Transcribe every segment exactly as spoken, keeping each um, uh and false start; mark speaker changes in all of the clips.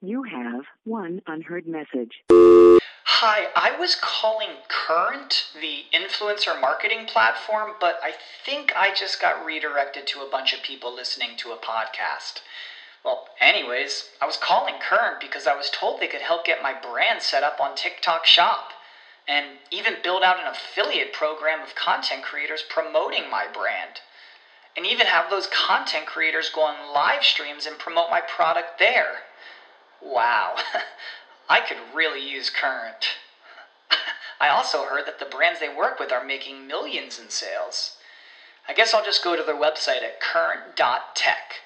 Speaker 1: You have one unheard message.
Speaker 2: Hi, I was calling Current, the influencer marketing platform, but I think I just got redirected to a bunch of people listening to a podcast. Well, anyways, I was calling Current because I was told they could help get my brand set up on TikTok Shop, and even build out an affiliate program of content creators promoting my brand, and even have those content creators go on live streams and promote my product there. Wow, I could really use Current. I also heard that the brands they work with are making millions in sales. I guess I'll just go to their website at current dot tech.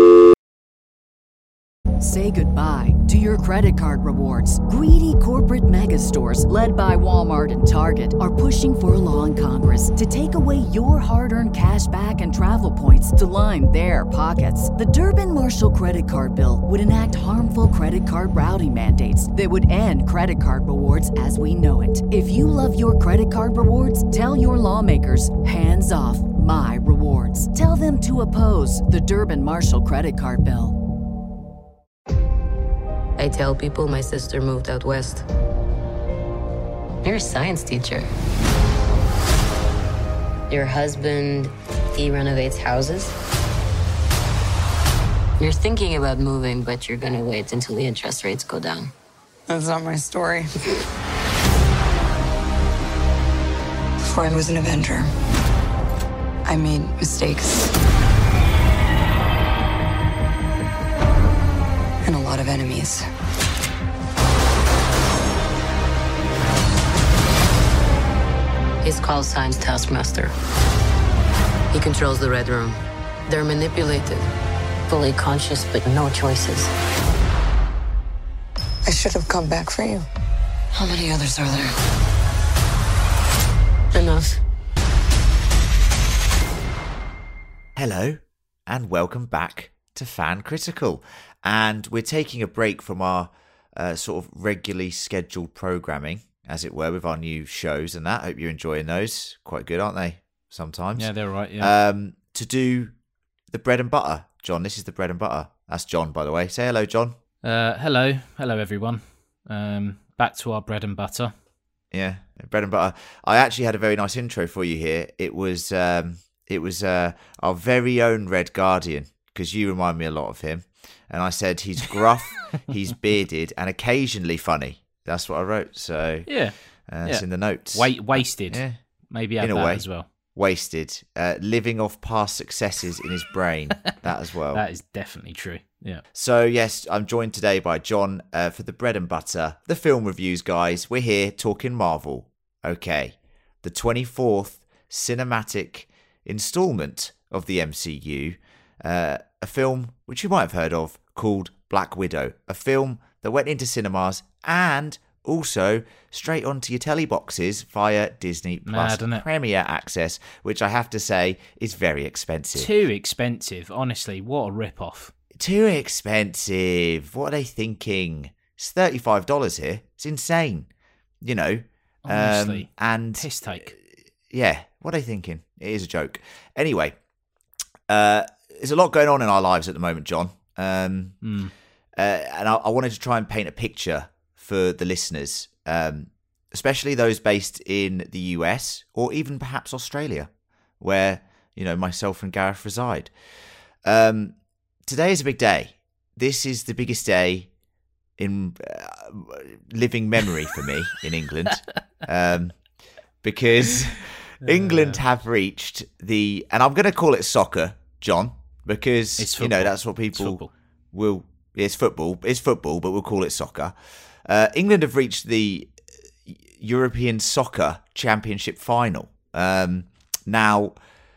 Speaker 3: Say goodbye to your credit card rewards. Greedy corporate mega stores, led by Walmart and Target, are pushing for a law in Congress to take away your hard-earned cash back and travel points to line their pockets. The Durbin-Marshall credit card bill would enact harmful credit card routing mandates that would end credit card rewards as we know it. If you love your credit card rewards, tell your lawmakers, hands off my rewards. Tell them to oppose the Durbin-Marshall credit card bill.
Speaker 4: I tell people my sister moved out west. You're a science teacher. Your husband, he renovates houses. You're thinking about moving, but you're gonna wait until the interest rates go down.
Speaker 5: That's not my story. Before I was an Avenger, I made mistakes. And a lot of enemies.
Speaker 4: He's called Sign's Taskmaster. He controls the Red Room. They're manipulated, fully conscious, but no choices.
Speaker 5: I should have come back for you. How many others are there?
Speaker 4: Enough.
Speaker 6: Hello, and welcome back to Fan Critical. And we're taking a break from our uh, sort of regularly scheduled programming, as it were, with our new shows and that. Hope you're enjoying those. Quite good, aren't they? Sometimes.
Speaker 7: Yeah, they're right, yeah.
Speaker 6: Um, to do the bread and butter. John, this is the bread and butter. That's John, by the way. Say hello, John.
Speaker 7: Uh, hello. Hello, everyone. Um, back to our bread and butter.
Speaker 6: Yeah, bread and butter. I actually had a very nice intro for you here. It was, um, it was uh, our very own Red Guardian, because you remind me a lot of him. And I said he's gruff, he's bearded, and occasionally funny. That's what I wrote. So
Speaker 7: yeah,
Speaker 6: uh, it's
Speaker 7: yeah.
Speaker 6: in the notes.
Speaker 7: Wait, wasted. Yeah. Maybe add
Speaker 6: in a
Speaker 7: that
Speaker 6: way.
Speaker 7: as well.
Speaker 6: Wasted, uh, living off past successes in his brain. That as well.
Speaker 7: That is definitely true. Yeah.
Speaker 6: So yes, I'm joined today by John uh, for the bread and butter, the film reviews, guys. We're here talking Marvel. Okay, the twenty-fourth cinematic installment of the M C U. Uh, a film which you might have heard of called Black Widow, a film that went into cinemas and also straight onto your telly boxes via Disney Plus
Speaker 7: Mad,
Speaker 6: Premier Access, which I have to say is very expensive.
Speaker 7: Too expensive, honestly. What a rip-off.
Speaker 6: Too expensive. What are they thinking? It's thirty-five dollars here. It's insane. You know.
Speaker 7: Honestly.
Speaker 6: Um, and
Speaker 7: piss take.
Speaker 6: Yeah. What are they thinking? It is a joke. Anyway, uh, there's a lot going on in our lives at the moment, John. Um,
Speaker 7: mm.
Speaker 6: uh, and I, I wanted to try and paint a picture for the listeners, um, especially those based in the U S or even perhaps Australia, where, you know, myself and Gareth reside. Um, today is a big day. This is the biggest day in uh, living memory for me in England, um, because England have reached the, and I'm going to call it soccer, John, because, you know, that's what people will, it's football, it's football, but we'll call it soccer. Uh, England have reached the European Soccer Championship final. Um, now,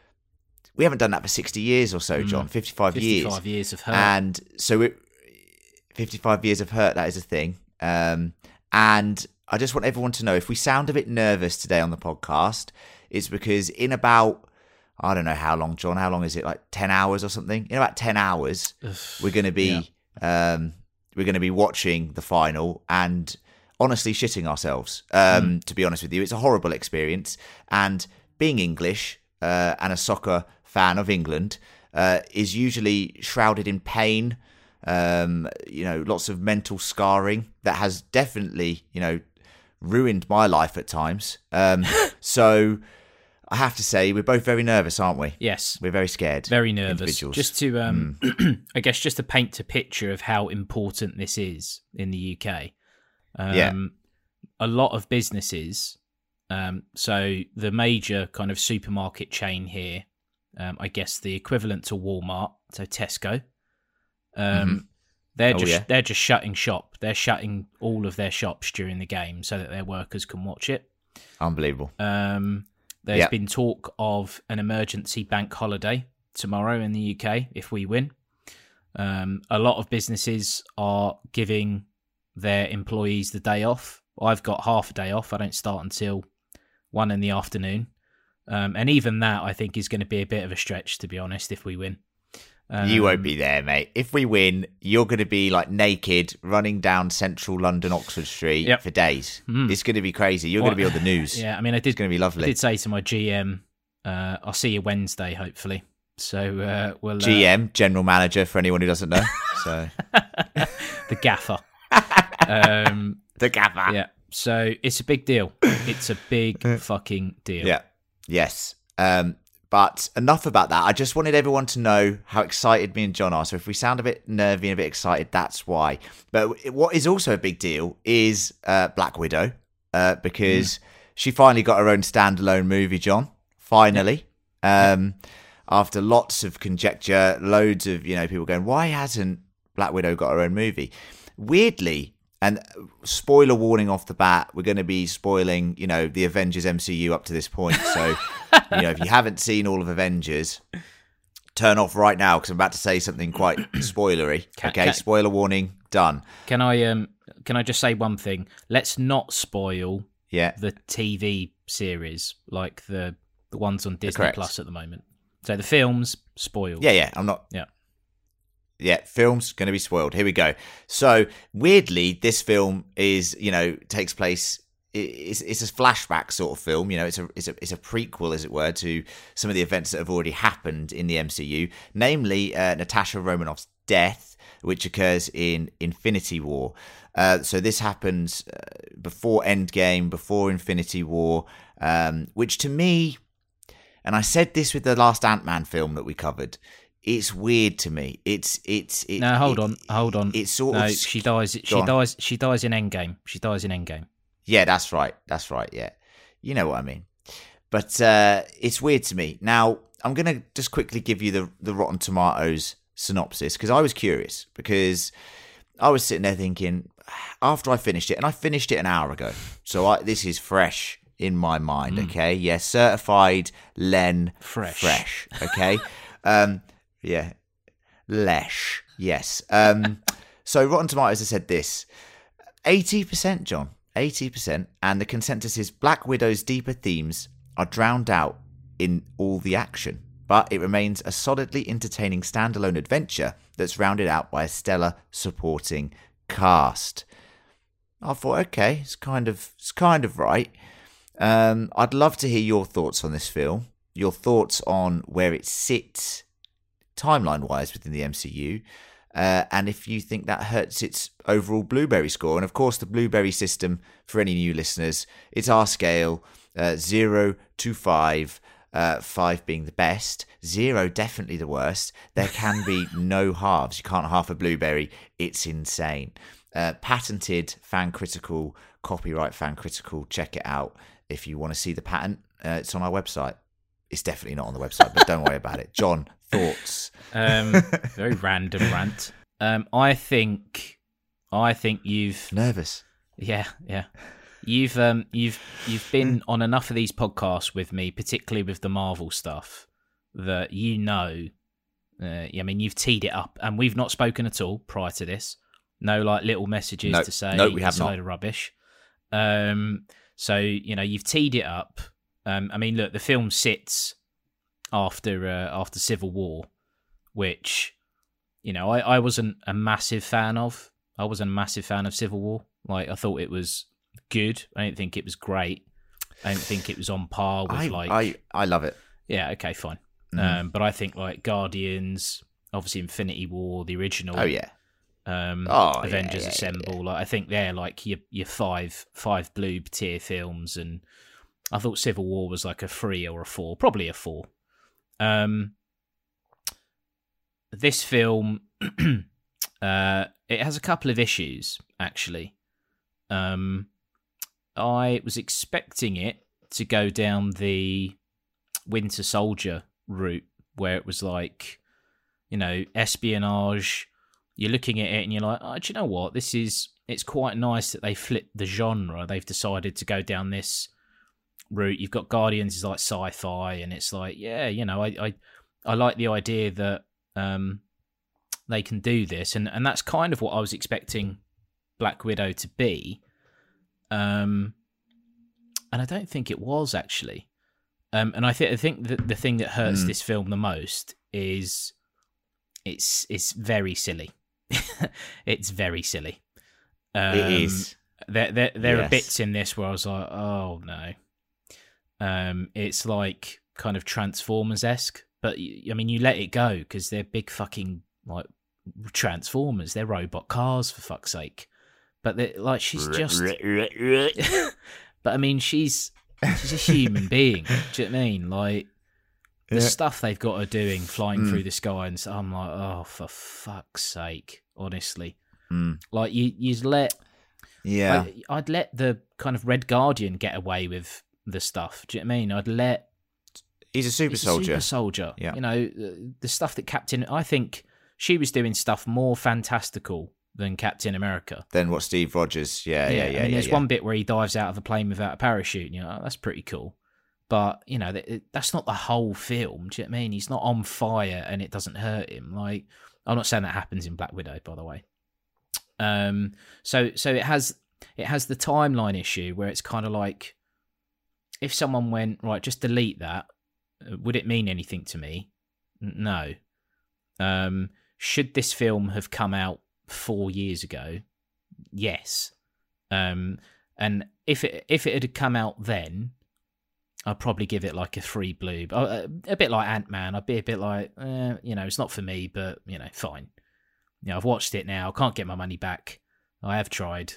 Speaker 6: we haven't done that for sixty years or so, John, mm. fifty-five,
Speaker 7: fifty-five
Speaker 6: years.
Speaker 7: years of hurt.
Speaker 6: And so it, fifty-five years of hurt, that is a thing. Um, and I just want everyone to know, if we sound a bit nervous today on the podcast, it's because in about, I don't know how long, John, how long is it, like ten hours or something? In about ten hours, we're going to be yeah. um, we're going to be watching the final and honestly shitting ourselves, um, mm. to be honest with you. It's a horrible experience. And being English uh, and a soccer fan of England uh, is usually shrouded in pain Um, you know, lots of mental scarring that has definitely, you know, ruined my life at times. Um, so I have to say, we're both very nervous, aren't we?
Speaker 7: Yes.
Speaker 6: We're very scared.
Speaker 7: Very nervous.
Speaker 6: individuals.
Speaker 7: Just to, um,
Speaker 6: Mm.
Speaker 7: I guess, just to paint a picture of how important this is in the U K. Um,
Speaker 6: Yeah.
Speaker 7: A lot of businesses, um, so the major kind of supermarket chain here, um, I guess the equivalent to Walmart, so Tesco, um,
Speaker 6: Mhm.
Speaker 7: they're
Speaker 6: Oh,
Speaker 7: just
Speaker 6: yeah.
Speaker 7: they're just shutting shop. They're shutting all of their shops during the game so that their workers can watch it.
Speaker 6: Unbelievable.
Speaker 7: Um, there's
Speaker 6: Yep.
Speaker 7: been talk of an emergency bank holiday tomorrow in the U K if we win. Um, a lot of businesses are giving their employees the day off. I've got half a day off. I don't start until one in the afternoon. Um, and even that, I think, is going to be a bit of a stretch, to be honest, if we win. Um,
Speaker 6: You won't be there, mate. If we win, you're going to be like naked running down central London, Oxford Street
Speaker 7: Yep.
Speaker 6: for days.
Speaker 7: Mm.
Speaker 6: It's going to be crazy. You're going to be on the news.
Speaker 7: Yeah, I mean, I
Speaker 6: It's
Speaker 7: did,
Speaker 6: going to be
Speaker 7: I
Speaker 6: lovely.
Speaker 7: did say to my G M, uh, I'll see you Wednesday, hopefully. So uh, we'll... Uh,
Speaker 6: G M, general manager, for anyone who doesn't know. So
Speaker 7: the gaffer. um,
Speaker 6: the gaffer.
Speaker 7: yeah, so it's a big deal. It's a big fucking deal.
Speaker 6: Yeah. Yes. Um, but enough about that. I just wanted everyone to know how excited me and John are. So if we sound a bit nervy and a bit excited, that's why. But what is also a big deal is uh, Black Widow, uh, because mm. she finally got her own standalone movie, John. Finally. Yeah. Um, after lots of conjecture, loads of, you know, people going, why hasn't Black Widow got her own movie? Weirdly, and spoiler warning off the bat, we're going to be spoiling, you know, the Avengers M C U up to this point. So, you know, if you haven't seen all of Avengers, turn off right now because I'm about to say something quite spoilery.
Speaker 7: Can,
Speaker 6: okay,
Speaker 7: can,
Speaker 6: spoiler warning, done.
Speaker 7: Can I um can I just say one thing? Let's not spoil
Speaker 6: yeah.
Speaker 7: the T V series, like the the ones on Disney
Speaker 6: Correct.
Speaker 7: Plus at the moment. So the films spoiled.
Speaker 6: Yeah, yeah. I'm not.
Speaker 7: Yeah.
Speaker 6: Yeah, film's going to be spoiled. Here we go. So, weirdly, this film is, you know, takes place. It's, it's a flashback sort of film. You know, it's a it's a it's a prequel, as it were, to some of the events that have already happened in the M C U, namely uh, Natasha Romanoff's death, which occurs in Infinity War. Uh, so this happens uh, before Endgame, before Infinity War, um, which to me, and I said this with the last Ant-Man film that we covered. It's weird to me. It's it's it,
Speaker 7: No, hold
Speaker 6: it,
Speaker 7: on, hold on.
Speaker 6: It's sort
Speaker 7: no,
Speaker 6: of
Speaker 7: she dies. She
Speaker 6: on.
Speaker 7: dies. She dies in Endgame. She dies in Endgame.
Speaker 6: Yeah, that's right. That's right. Yeah, you know what I mean. But uh, it's weird to me. Now I'm gonna just quickly give you the the Rotten Tomatoes synopsis because I was curious because I was sitting there thinking after I finished it, and I finished it an hour ago, so I, this is fresh in my mind.
Speaker 7: Mm.
Speaker 6: Okay, yeah, certified Len
Speaker 7: fresh,
Speaker 6: fresh. Okay. um, Yeah, Lesh. Yes. Um, so Rotten Tomatoes has said this: eighty percent, John, eighty percent, and the consensus is Black Widow's deeper themes are drowned out in all the action, but it remains a solidly entertaining standalone adventure that's rounded out by a stellar supporting cast. I thought, okay, it's kind of it's kind of right. Um, I'd love to hear your thoughts on this film, your thoughts on where it sits timeline-wise within the M C U, uh, and if you think that hurts its overall Blueberry score. And of course, the Blueberry system, for any new listeners, it's our scale, uh, zero to five, uh, five being the best, zero definitely the worst. There can be no halves. You can't half a Blueberry. It's insane. Uh, patented, fan critical, copyright fan critical. Check it out if you want to see the patent. Uh, it's on our website. It's definitely not on the website, but don't worry about it. John, thoughts?
Speaker 7: Um, very random rant. Um, I think, I think you've
Speaker 6: nervous.
Speaker 7: Yeah, yeah. You've um, you've you've been on enough of these podcasts with me, particularly with the Marvel stuff, that you know. Uh, I mean, you've teed it up, and we've not spoken at all prior to this. No, like little messages
Speaker 6: nope.
Speaker 7: to say
Speaker 6: no, we have
Speaker 7: it's a
Speaker 6: not.
Speaker 7: load of rubbish. Um, so you know, you've teed it up. Um, I mean, look, the film sits after uh, after Civil War, which, you know, I, I wasn't a massive fan of. I wasn't a massive fan of Civil War. Like, I thought it was good. I didn't think it was great. I didn't think it was on par with,
Speaker 6: I,
Speaker 7: like...
Speaker 6: I, I love it.
Speaker 7: Yeah, okay, fine.
Speaker 6: Mm.
Speaker 7: Um, but I think, like, Guardians, obviously Infinity War, the original...
Speaker 6: Oh, yeah.
Speaker 7: Um,
Speaker 6: Oh,
Speaker 7: Avengers
Speaker 6: yeah, yeah,
Speaker 7: Assemble.
Speaker 6: yeah.
Speaker 7: Like, I think they're like your your five five blue tier films, and I thought Civil War was like a three or a four, probably a four. Um, this film, uh, it has a couple of issues actually. Um, I was expecting it to go down the Winter Soldier route, where it was like, you know, espionage. You're looking at it and you're like, oh, do you know what? This is, it's quite nice that they flipped the genre. They've decided to go down this route. You've got Guardians is like sci-fi, and it's like, yeah, you know, I I, I like the idea that um they can do this, and, and that's kind of what I was expecting Black Widow to be. Um, and I don't think it was actually. Um, and I think I think that the thing that hurts mm. this film the most is it's it's very silly. It's very silly. Um,
Speaker 6: it is.
Speaker 7: There there, there
Speaker 6: yes.
Speaker 7: are bits in this where I was like, oh no. Um, it's like kind of Transformers-esque, but I mean, you let it go because they're big fucking like Transformers. They're robot cars, for fuck's sake. But like, she's just. But I mean, she's she's a human being. Do you know what I mean? Like the yeah. stuff they've got her doing, flying mm. through the sky, and so I'm like, oh, for fuck's sake! Honestly,
Speaker 6: mm.
Speaker 7: like you, you let.
Speaker 6: Yeah,
Speaker 7: like, I'd let the kind of Red Guardian get away with the stuff. Do you know what I mean? I'd let.
Speaker 6: He's a super
Speaker 7: he's
Speaker 6: soldier.
Speaker 7: A super soldier.
Speaker 6: Yeah.
Speaker 7: You know, the stuff that Captain. I think she was doing stuff more fantastical than Captain America.
Speaker 6: Than what Steve Rogers. Yeah, yeah, yeah.
Speaker 7: I mean,
Speaker 6: yeah,
Speaker 7: there's
Speaker 6: yeah.
Speaker 7: one bit where he dives out of a plane without a parachute, and you're like, oh, that's pretty cool. But you know, that's not the whole film. Do you know what I mean? He's not on fire, and it doesn't hurt him. Like, I'm not saying that happens in Black Widow, by the way. Um. So, so it has. It has the timeline issue where it's kind of like, if someone went, right, just delete that, would it mean anything to me? No. Um, should this film have come out four years ago? Yes. Um, and if it if it had come out then, I'd probably give it like a three blue. A, a bit like Ant-Man. I'd be a bit like, eh, you know, it's not for me, but, you know, fine. You know, I've watched it now. I can't get my money back. I have tried.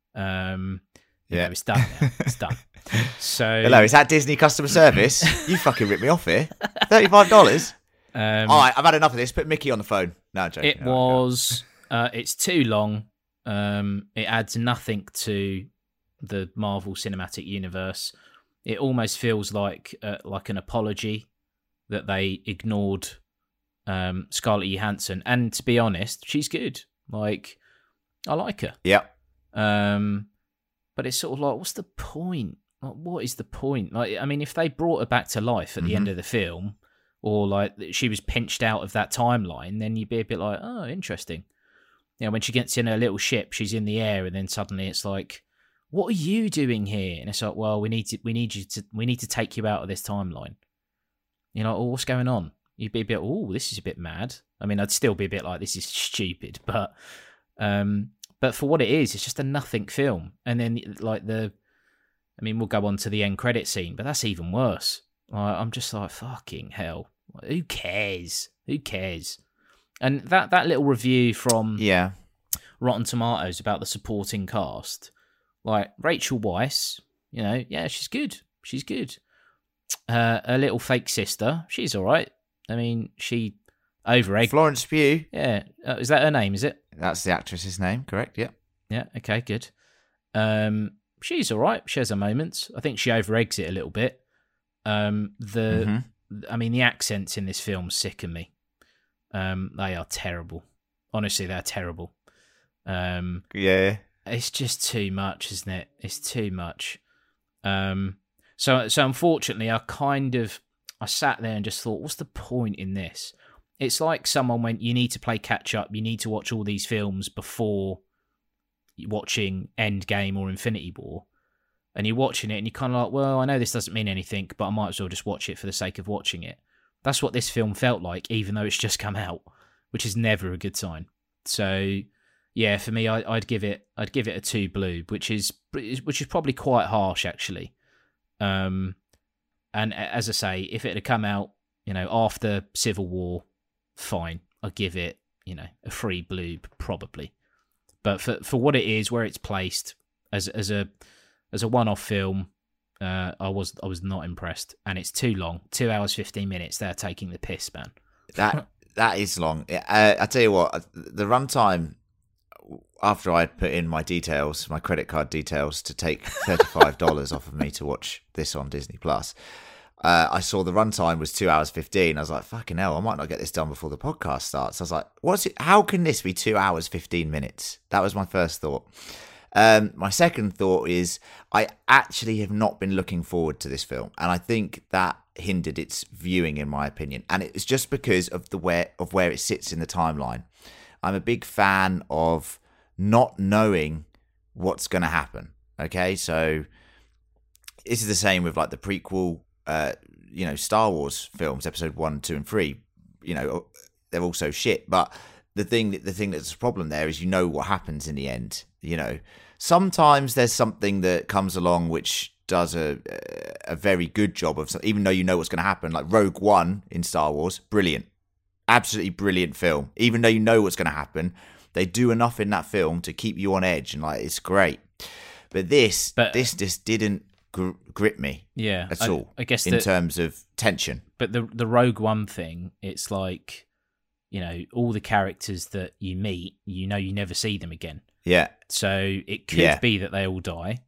Speaker 7: Um, yeah, know, it's done now. It's done. So,
Speaker 6: hello, is that Disney customer service? You fucking ripped me off here. Thirty-five dollars.
Speaker 7: Um,
Speaker 6: All right, I've had enough of this. Put Mickey on the phone. No, I'm joking.
Speaker 7: It was. Uh, it's too long. Um, it adds nothing to the Marvel Cinematic Universe. It almost feels like uh, like an apology that they ignored um, Scarlett Johansson. And to be honest, she's good. Like, I like her.
Speaker 6: Yeah.
Speaker 7: Um, but it's sort of like, what's the point? Like, what is the point? Like, I mean, if they brought her back to life at mm-hmm. the end of the film, or like she was pinched out of that timeline, then you'd be a bit like, oh, interesting. You know, when she gets in her little ship, she's in the air, and then suddenly it's like, what are you doing here? And it's like, well, we need to, we need you to, we need to take you out of this timeline. You know, oh, what's going on? You'd be a bit, oh, this is a bit mad. I mean, I'd still be a bit like, this is stupid, but, um. But for what it is, it's just a nothing film. And then, like, the... I mean, we'll go on to the end credit scene, but that's even worse. Like, I'm just like, fucking hell. Like, who cares? Who cares? And that, that little review from
Speaker 6: yeah.
Speaker 7: Rotten Tomatoes about the supporting cast, like, Rachel Weisz, you know, yeah, she's good. She's good. Uh, her little fake sister, she's all right. I mean, she... Over-egged.
Speaker 6: Florence Pugh.
Speaker 7: Yeah. Uh, is that her name, is it?
Speaker 6: That's the actress's name, correct, yeah.
Speaker 7: Yeah, okay, good. Um, she's all right. She has her moments. I think she over-eggs it a little bit. Um, the, mm-hmm. I mean, the accents in this film sicken me. Um, they are terrible. Honestly, they're terrible. Um,
Speaker 6: yeah.
Speaker 7: It's just too much, isn't it? It's too much. Um, so, so unfortunately, I kind of, I sat there and just thought, what's the point in this? It's like someone went, you need to play catch up. You need to watch all these films before watching Endgame or Infinity War. And you're watching it and you're kind of like, well, I know this doesn't mean anything, but I might as well just watch it for the sake of watching it. That's what this film felt like, even though it's just come out, which is never a good sign. So, yeah, for me, I, I'd give it, I'd give it a two blue, which is, which is probably quite harsh actually. Um, and as I say, if it had come out, you know, after Civil War, fine, I'll give it, you know, a free bloob probably. But for for what it is, where it's placed as as a as a one-off film, uh, I was I was not impressed, and it's too long, two hours fifteen minutes. They're taking the piss, man.
Speaker 6: That that is long. Uh, I tell you what, the runtime, after I had put in my details, my credit card details, to take thirty-five dollars off of me to watch this on Disney Plus, uh, I saw the runtime was two hours fifteen. I was like, fucking hell, I might not get this done before the podcast starts. I was like, what's it? How can this be two hours fifteen minutes? That was my first thought. Um, my second thought is I actually have not been looking forward to this film, and I think that hindered its viewing, in my opinion. And it's just because of the where of where it sits in the timeline. I'm a big fan of not knowing what's going to happen. Okay, so this is the same with like the prequel, uh, you know, Star Wars films, Episode One, Two, and Three. You know, they're also shit, but the thing, the thing that's a problem there is you know what happens in the end. You know, sometimes there's something that comes along which does a a very good job of, even though you know what's going to happen. Like Rogue One in Star Wars, brilliant, absolutely brilliant film. Even though you know what's going to happen, they do enough in that film to keep you on edge, and like it's great. But this, but, this just didn't gr- grip me,
Speaker 7: yeah,
Speaker 6: at
Speaker 7: I,
Speaker 6: all.
Speaker 7: I guess
Speaker 6: in
Speaker 7: the,
Speaker 6: terms of tension.
Speaker 7: But the the Rogue One thing, it's like, you know, all the characters that you meet, you know, you never see them again.
Speaker 6: Yeah.
Speaker 7: So it could
Speaker 6: yeah.
Speaker 7: be that they all die,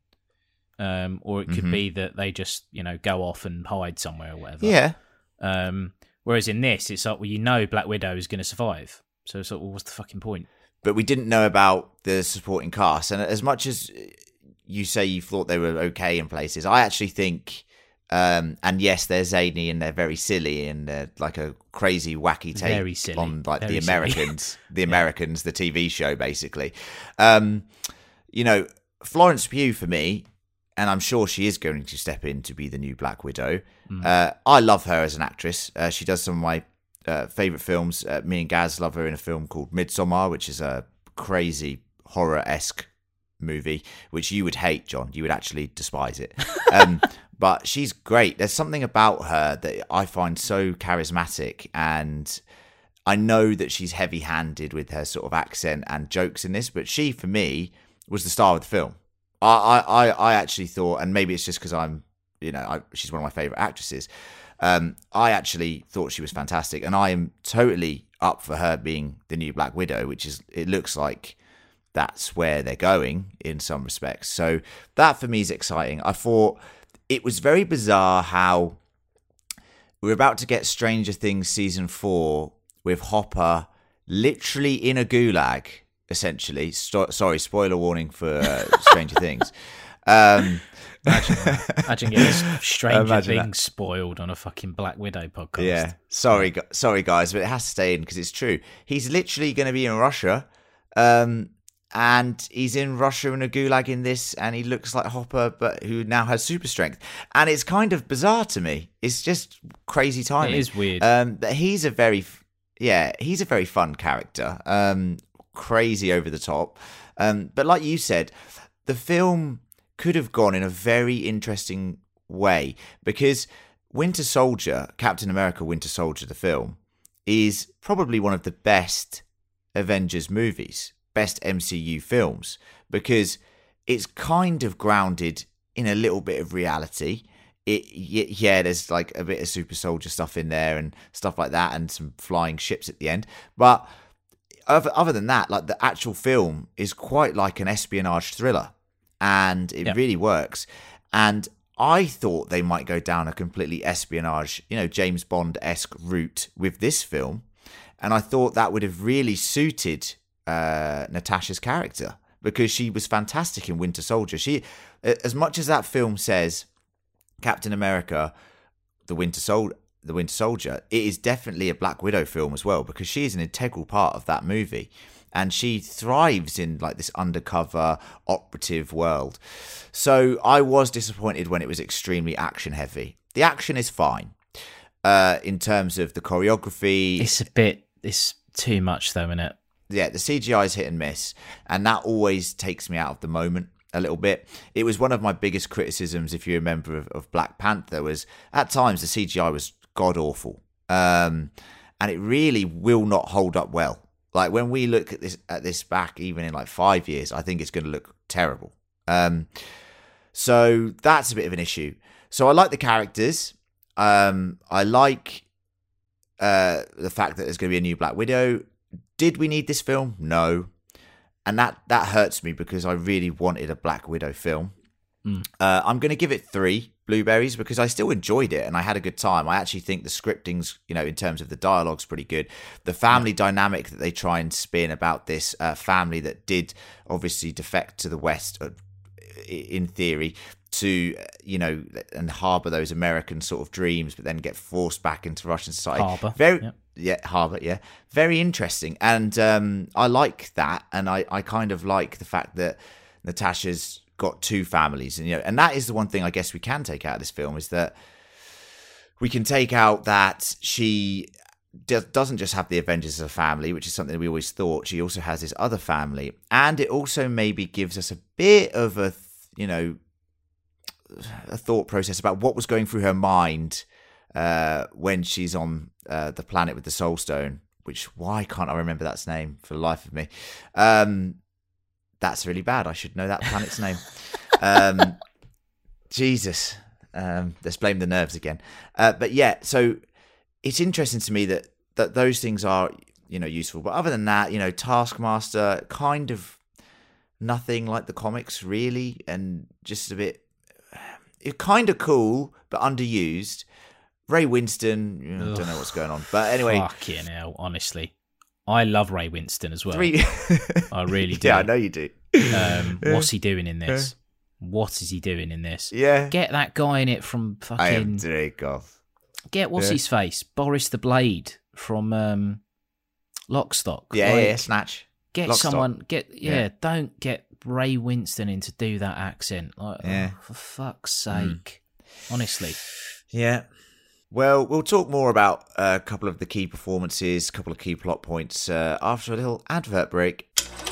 Speaker 7: um, or it could
Speaker 6: mm-hmm.
Speaker 7: be that they just, you know, go off and hide somewhere or whatever.
Speaker 6: Yeah.
Speaker 7: Um, whereas in this, it's like, well, you know, Black Widow is going to survive. So it's like, well, what's the fucking point?
Speaker 6: But we didn't know about the supporting cast, and as much as you say you thought they were okay in places, I actually think, um, and yes, they're zany and they're very silly and they're like a crazy wacky take
Speaker 7: very silly.
Speaker 6: on like
Speaker 7: very
Speaker 6: the Americans, the
Speaker 7: yeah.
Speaker 6: Americans, the T V show basically. Um, you know, Florence Pugh for me, and I'm sure she is going to step in to be the new Black Widow. Mm. Uh, I love her as an actress. Uh, she does some of my Uh, favorite films. Uh, me and Gaz love her in a film called Midsommar, which is a crazy horror-esque movie, which you would hate, John. You would actually despise it. Um, but she's great. There's something about her that I find so charismatic, and I know that she's heavy-handed with her sort of accent and jokes in this, but she, for me, was the star of the film. I, I, I actually thought, and maybe it's just because I'm, you know, I, she's one of my favorite actresses. Um, I actually thought she was fantastic, and I am totally up for her being the new Black Widow, which is, it looks like that's where they're going in some respects. So that for me is exciting. I thought it was very bizarre how we're about to get Stranger Things season four with Hopper literally in a gulag, essentially. Sto- sorry, spoiler warning for uh, Stranger Things. Um,
Speaker 7: Imagine, imagine getting Stranger
Speaker 6: Imagine
Speaker 7: Things
Speaker 6: that.
Speaker 7: spoiled on a fucking Black Widow podcast.
Speaker 6: Yeah, sorry, gu- sorry guys, but it has to stay in because it's true. He's literally going to be in Russia, um, and he's in Russia in a gulag in this, and he looks like Hopper, but who now has super strength, and it's kind of bizarre to me. It's just crazy timing.
Speaker 7: It is weird.
Speaker 6: Um, but he's a very, yeah, he's a very fun character. Um, crazy over the top, um, but like you said, the film could have gone in a very interesting way, because Winter Soldier, Captain America Winter Soldier, the film, is probably one of the best Avengers movies, best M C U films, because it's kind of grounded in a little bit of reality. It, yeah, there's like a bit of super soldier stuff in there and stuff like that, and some flying ships at the end. But other, other than that, like the actual film is quite like an espionage thriller. And it
Speaker 7: yeah.
Speaker 6: really works. And I thought they might go down a completely espionage, you know, James Bond-esque route with this film. And I thought that would have really suited uh, Natasha's character, because she was fantastic in Winter Soldier. She, as much as that film says Captain America, the Winter Soldier, the Winter Soldier, it is definitely a Black Widow film as well, because she is an integral part of that movie. And she thrives in like this undercover operative world. So I was disappointed when it was extremely action heavy. The action is fine uh, in terms of the choreography.
Speaker 7: It's a bit, it's too much though, isn't it?
Speaker 6: Yeah, the C G I is hit and miss. And that always takes me out of the moment a little bit. It was one of my biggest criticisms, if you remember, of, of Black Panther, was at times the C G I was god awful. Um, and it really will not hold up well Like when we look at this at this back, even in like five years, I think it's going to look terrible. Um, so that's a bit of an issue. So I like the characters. Um, I like uh, the fact that there's going to be a new Black Widow. Did we need this film? No. And that, that hurts me because I really wanted a Black Widow film. Mm. Uh, I'm going to give it three blueberries because I still enjoyed it and I had a good time. I actually think the scripting's, you know, in terms of the dialogue's pretty good. The family yeah. dynamic that they try and spin about this uh, family that did obviously defect to the West, uh, in theory, to, you know, and harbour those American sort of dreams, but then get forced back into Russian society.
Speaker 7: Harbour.
Speaker 6: Very,
Speaker 7: yep.
Speaker 6: yeah, harbour, yeah. Very interesting. And um, I like that. And I, I kind of like the fact that Natasha's got two families. And, you know, and that is the one thing I guess we can take out of this film is that we can take out that she d- doesn't just have the Avengers as a family, which is something we always thought. She also has this other family. And it also maybe gives us a bit of a, you know, a thought process about what was going through her mind uh, when she's on uh, the planet with the Soul Stone, which, why can't I remember that's name for the life of me? Um, that's really bad. I should know that planet's name. Um, Jesus. Um, let's blame the nerves again. Uh, but yeah, so it's interesting to me that, that those things are, you know, useful. But other than that, you know, Taskmaster, kind of nothing like the comics, really, and just a bit... It's kind of cool, but underused. Ray Winston, you know, I don't know what's going on. But anyway...
Speaker 7: Fucking hell, honestly. I love Ray Winston as well.
Speaker 6: Three...
Speaker 7: I really do.
Speaker 6: Yeah, I know you do.
Speaker 7: Um, what's he doing in this? What is he doing in this?
Speaker 6: Yeah.
Speaker 7: Get that guy in it from fucking...
Speaker 6: I am Drake off.
Speaker 7: Get what's
Speaker 6: yeah.
Speaker 7: his face? Boris the Blade from um, Lockstock.
Speaker 6: Yeah,
Speaker 7: like,
Speaker 6: yeah, Snatch.
Speaker 7: Get
Speaker 6: Lockstock.
Speaker 7: someone... Get yeah,
Speaker 6: yeah,
Speaker 7: don't get Ray Winston in to do that accent. Like,
Speaker 6: yeah.
Speaker 7: oh, for fuck's sake. Mm. Honestly.
Speaker 6: Yeah. Well, we'll talk more about uh, a couple of the key performances, a couple of key plot points uh, after a little advert break.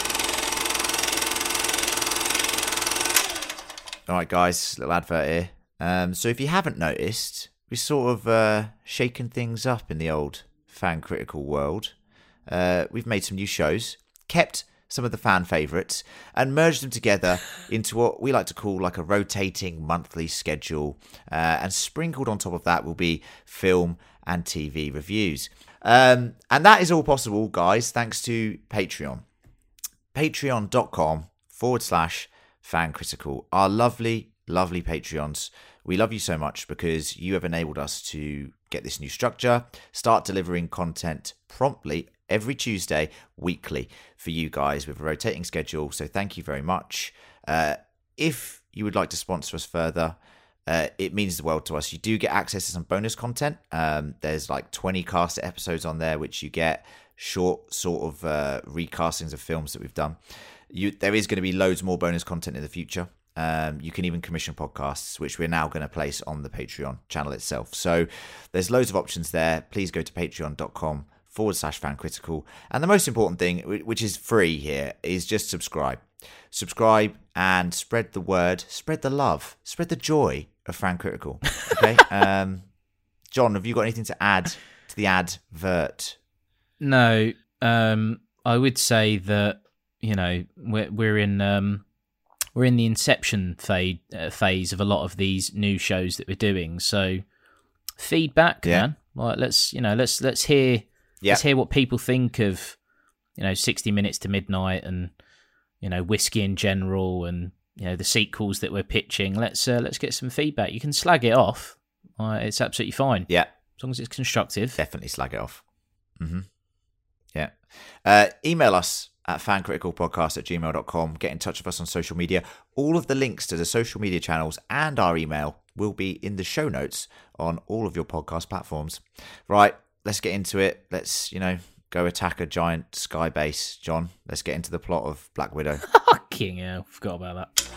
Speaker 6: All right, guys, little advert here. Um, so if you haven't noticed, we've sort of uh, shaken things up in the old fan critical world. Uh, we've made some new shows, kept some of the fan favourites, and merged them together into what we like to call like a rotating monthly schedule. Uh, and sprinkled on top of that will be film and T V reviews. Um, and that is all possible, guys, thanks to Patreon. Patreon.com forward slash fan critical. Our lovely, lovely Patreons. We love you so much because you have enabled us to get this new structure, start delivering content promptly every Tuesday, weekly for you guys with a rotating schedule. So thank you very much. Uh, if you would like to sponsor us further, uh, it means the world to us. You do get access to some bonus content. Um, there's like twenty cast episodes on there, which you get short sort of uh, recastings of films that we've done. You, there is going to be loads more bonus content in the future. Um, you can even commission podcasts, which we're now going to place on the Patreon channel itself. So there's loads of options there. Please go to patreon.com forward slash fan critical. And the most important thing, which is free here, is just subscribe. Subscribe and spread the word, spread the love, spread the joy of Fan Critical. Okay? um, John, have you got anything to add to the advert?
Speaker 7: No. Um, I would say that, you know, we're, we're in... Um, We're in the inception phase, uh, phase of a lot of these new shows that we're doing. So feedback, yeah. man. Like, let's you know, let's let's hear yeah. let's hear what people think of, you know, sixty minutes to Midnight and, you know, Whiskey in general and, you know, the sequels that we're pitching. Let's uh, let's get some feedback. You can slag it off. Uh, it's absolutely fine.
Speaker 6: Yeah,
Speaker 7: as long as it's constructive.
Speaker 6: Definitely slag it off. Mm-hmm. Yeah. Uh, email us at fancriticalpodcast at gmail dot com. Get in touch with us on social media. All of the links to the social media channels and our email will be in the show notes on all of your podcast platforms. Right, let's get into it. Let's, you know, go attack a giant sky base. John, let's get into the plot of Black Widow.
Speaker 7: Fucking hell, forgot about that.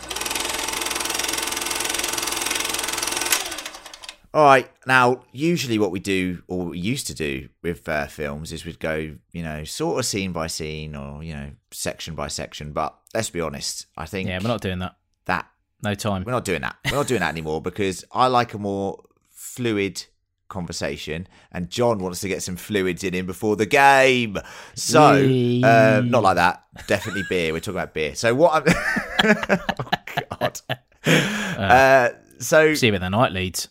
Speaker 6: All right, now, usually what we do, or what we used to do with uh, films, is we'd go, you know, sort of scene by scene or, you know, section by section. But let's be honest, I think...
Speaker 7: Yeah, we're not doing that.
Speaker 6: That.
Speaker 7: No time.
Speaker 6: We're not doing that. We're not doing that anymore because I like a more fluid conversation, and John wants to get some fluids in him before the game. So, uh, not like that. Definitely beer. We're talking about beer. So what I'm... oh, God. Uh, so...
Speaker 7: See where the night leads.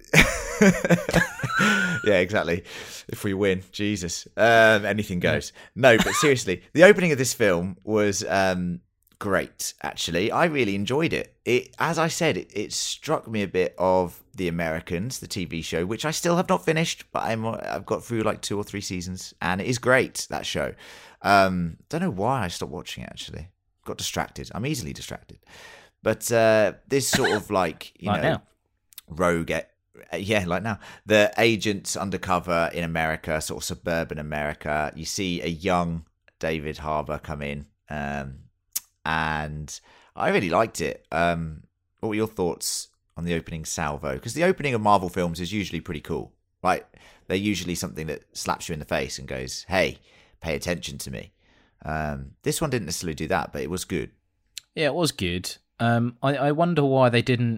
Speaker 6: Yeah, exactly. If we win, Jesus. Um, anything goes. No, but seriously, the opening of this film was... Um, great, actually. I really enjoyed it. It, as I said, it, it struck me a bit of The Americans, the T V show, which I still have not finished, but I'm I've got through like two or three seasons, and it is great, that show. Um, don't know why I stopped watching it, actually. Got distracted. I'm easily distracted. But uh, this sort of like, you
Speaker 7: like
Speaker 6: know,
Speaker 7: now.
Speaker 6: rogue, yeah, like now, the agents undercover in America, sort of suburban America. You see a young David Harbour come in. Um, And I really liked it. Um, what were your thoughts on the opening salvo? Because the opening of Marvel films is usually pretty cool. Like, they're usually something that slaps you in the face and goes, hey, pay attention to me. Um, this one didn't necessarily do that, but it was good.
Speaker 7: Yeah, it was good. Um, I, I wonder why they didn't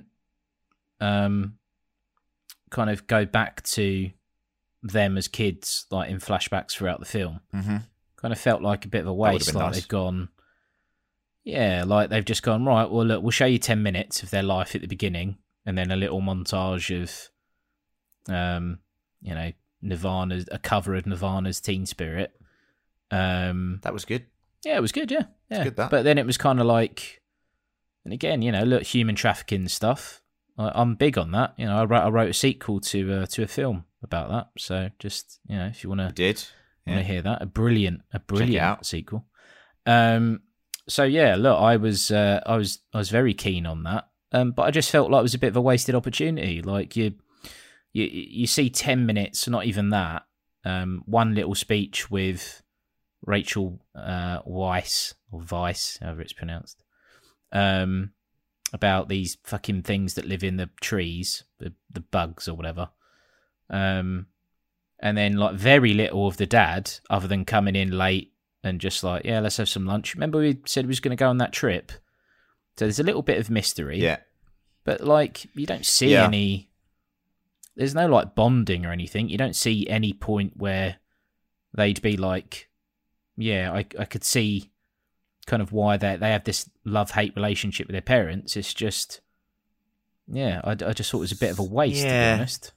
Speaker 7: um, kind of go back to them as kids, like in flashbacks throughout the film.
Speaker 6: Mm-hmm.
Speaker 7: Kind of felt like a bit of a waste. Like nice. They've gone... Yeah, like they've just gone, right, well, look, we'll show you ten minutes of their life at the beginning and then a little montage of, um, you know, Nirvana, a cover of Nirvana's Teen Spirit. Um,
Speaker 6: that was good.
Speaker 7: Yeah, it was good, yeah. yeah.
Speaker 6: Good, that.
Speaker 7: But then it was kind of like, and again, you know, look, human trafficking stuff. I, I'm big on that. You know, I wrote, I wrote a sequel to uh, to a film about that. So just, you know, if you want to
Speaker 6: did yeah.
Speaker 7: want to hear that, a brilliant, a brilliant sequel. Um. So yeah, look, I was, uh, I was, I was very keen on that, um, but I just felt like it was a bit of a wasted opportunity. Like you, you, you see ten minutes, not even that, um, one little speech with Rachel uh, Weisz or Vice, however it's pronounced, um, about these fucking things that live in the trees, the the bugs or whatever, um, and then like very little of the dad, other than coming in late. And just like, yeah, let's have some lunch. Remember we said we was going to go on that trip? So there's a little bit of mystery.
Speaker 6: Yeah.
Speaker 7: But, like, you don't see yeah. any... There's no, like, bonding or anything. You don't see any point where they'd be like, yeah, I, I could see kind of why they they have this love-hate relationship with their parents. It's just... Yeah, I, I just thought it was a bit of a waste, yeah. to be honest.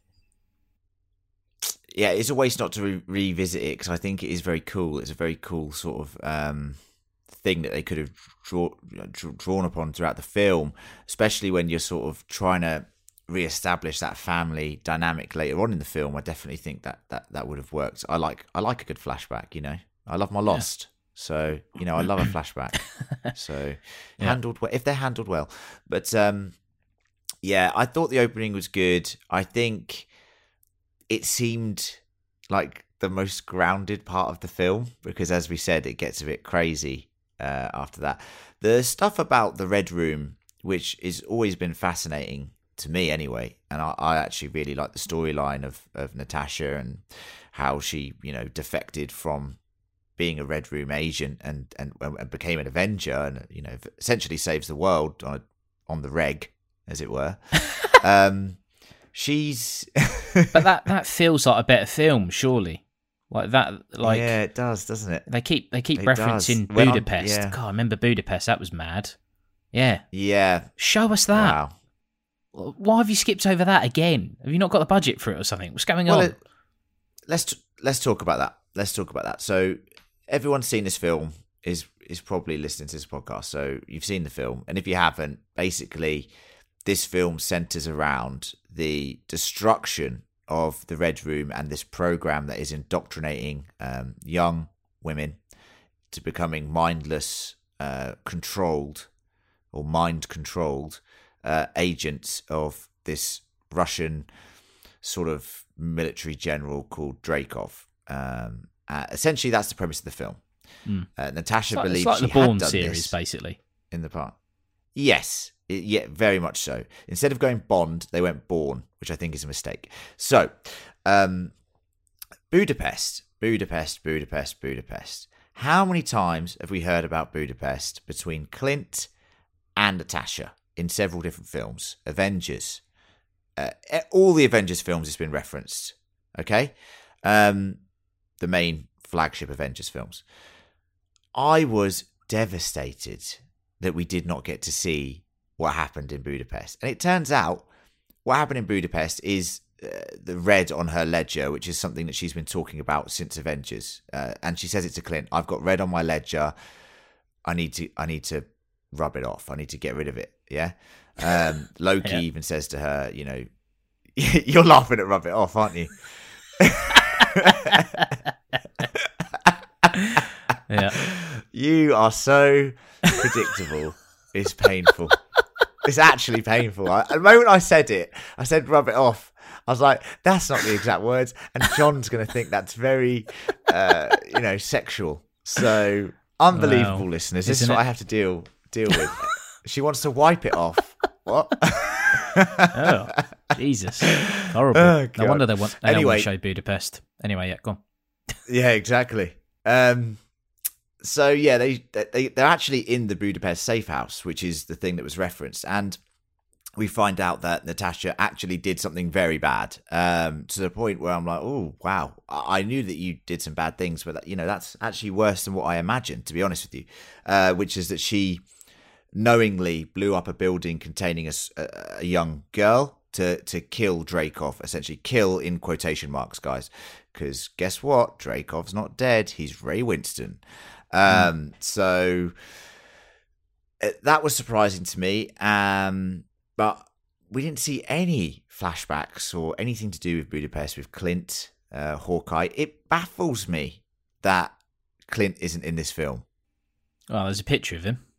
Speaker 6: Yeah, it's a waste not to re- revisit it because I think it is very cool. It's a very cool sort of um, thing that they could have draw, drawn upon throughout the film, especially when you're sort of trying to re-establish that family dynamic later on in the film. I definitely think that that, that would have worked. I like I like a good flashback, you know. I love my Lost, yeah. so you know I love a flashback. So yeah. handled well if they're handled well. But um, yeah, I thought the opening was good. I think. It seemed like the most grounded part of the film because, as we said, it gets a bit crazy uh, after that. The stuff about the Red Room, which has always been fascinating to me anyway, and I, I actually really like the storyline of, of Natasha and how she, you know, defected from being a Red Room agent and, and, and became an Avenger and, you know, essentially saves the world on, a, on the reg, as it were. um She's,
Speaker 7: but that, that feels like a better film, surely. Like that, like
Speaker 6: yeah, it does, doesn't it?
Speaker 7: They keep they keep
Speaker 6: it
Speaker 7: referencing
Speaker 6: does.
Speaker 7: Budapest.
Speaker 6: Yeah.
Speaker 7: God, I remember Budapest. That was mad. Yeah,
Speaker 6: yeah.
Speaker 7: Show us that.
Speaker 6: Wow.
Speaker 7: Why have you skipped over that again? Have you not got the budget for it or something? What's going
Speaker 6: well,
Speaker 7: on?
Speaker 6: It, let's t- let's talk about that. Let's talk about that. So everyone's seen this film is is probably listening to this podcast. So you've seen the film, and if you haven't, basically. This film centers around the destruction of the Red Room and this program that is indoctrinating um, young women to becoming mindless, uh, controlled or mind-controlled uh, agents of this Russian sort of military general called Dreykov. Um, uh, essentially, that's the premise of the film. Mm. Uh, Natasha
Speaker 7: it's like,
Speaker 6: believes
Speaker 7: it's like
Speaker 6: she
Speaker 7: the Bourne
Speaker 6: had done
Speaker 7: series,
Speaker 6: this
Speaker 7: basically.
Speaker 6: In the past. Yes. It, yeah, very much so. Instead of going Bond, they went Bourne, which I think is a mistake. So, um, Budapest, Budapest, Budapest, Budapest. How many times have we heard about Budapest between Clint and Natasha in several different films? Avengers. Uh, all the Avengers films has been referenced. Okay, um, the main flagship Avengers films. I was devastated that we did not get to see what happened in Budapest, and it turns out what happened in Budapest is uh, the red on her ledger, which is something that she's been talking about since Avengers, uh, and she says it to Clint. I've got red on my ledger. I need to. I need to rub it off. I need to get rid of it. Yeah. Um, Loki yeah. even says to her, you know, you're laughing at rub it off, aren't you?
Speaker 7: Yeah.
Speaker 6: You are so predictable. It's painful. It's actually painful. I, the moment I said it, I said rub it off. I was like, that's not the exact words. And John's going to think that's very, uh, you know, sexual. So unbelievable, wow. listeners. This Isn't is what it? I have to deal deal with. She wants to wipe it off. What?
Speaker 7: Oh, Jesus. Horrible. Oh, no wonder they want they anyway, show Budapest. Anyway, yeah, go on.
Speaker 6: Yeah, exactly. Um, so, yeah, they, they, they're actually in the Budapest safe house, which is the thing that was referenced. And we find out that Natasha actually did something very bad, um, to the point where I'm like, oh, wow. I knew that you did some bad things, but, you know, that's actually worse than what I imagined, to be honest with you, uh, which is that she knowingly blew up a building containing a, a young girl to, to kill Dreykov, essentially kill in quotation marks, guys, because guess what? Dreykov's not dead. He's Ray Winston. Um, mm. So that was surprising to me. Um, but we didn't see any flashbacks or anything to do with Budapest with Clint, uh, Hawkeye. It baffles me that Clint isn't in this film.
Speaker 7: Well, there's a picture of him.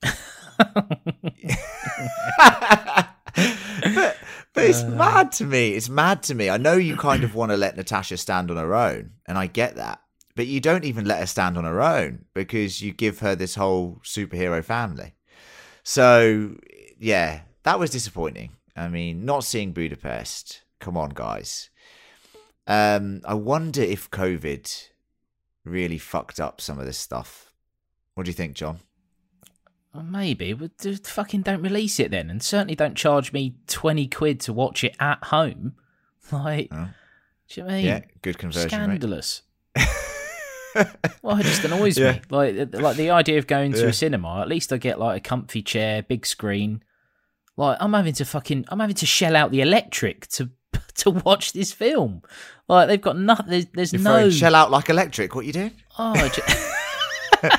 Speaker 6: but, but it's uh, mad to me. It's mad to me. I know you kind of want to let Natasha stand on her own, and I get that. But you don't even let her stand on her own because you give her this whole superhero family. So, yeah, that was disappointing. I mean, not seeing Budapest. Come on, guys. Um, I wonder if COVID really fucked up some of this stuff. What do you think, John?
Speaker 7: Well, maybe, but just fucking don't release it then, and certainly don't charge me twenty quid to watch it at home. Like, oh. do you know what I mean?
Speaker 6: Yeah, good conversion.
Speaker 7: Scandalous. Well, it just annoys yeah. me. Like, like the idea of going to yeah. a cinema. At least I get like a comfy chair, big screen. Like, I'm having to fucking, I'm having to shell out the electric to to watch this film. Like, they've got nothing. There's, there's
Speaker 6: You're
Speaker 7: no
Speaker 6: shell out like electric. What are you doing?
Speaker 7: Oh. Just...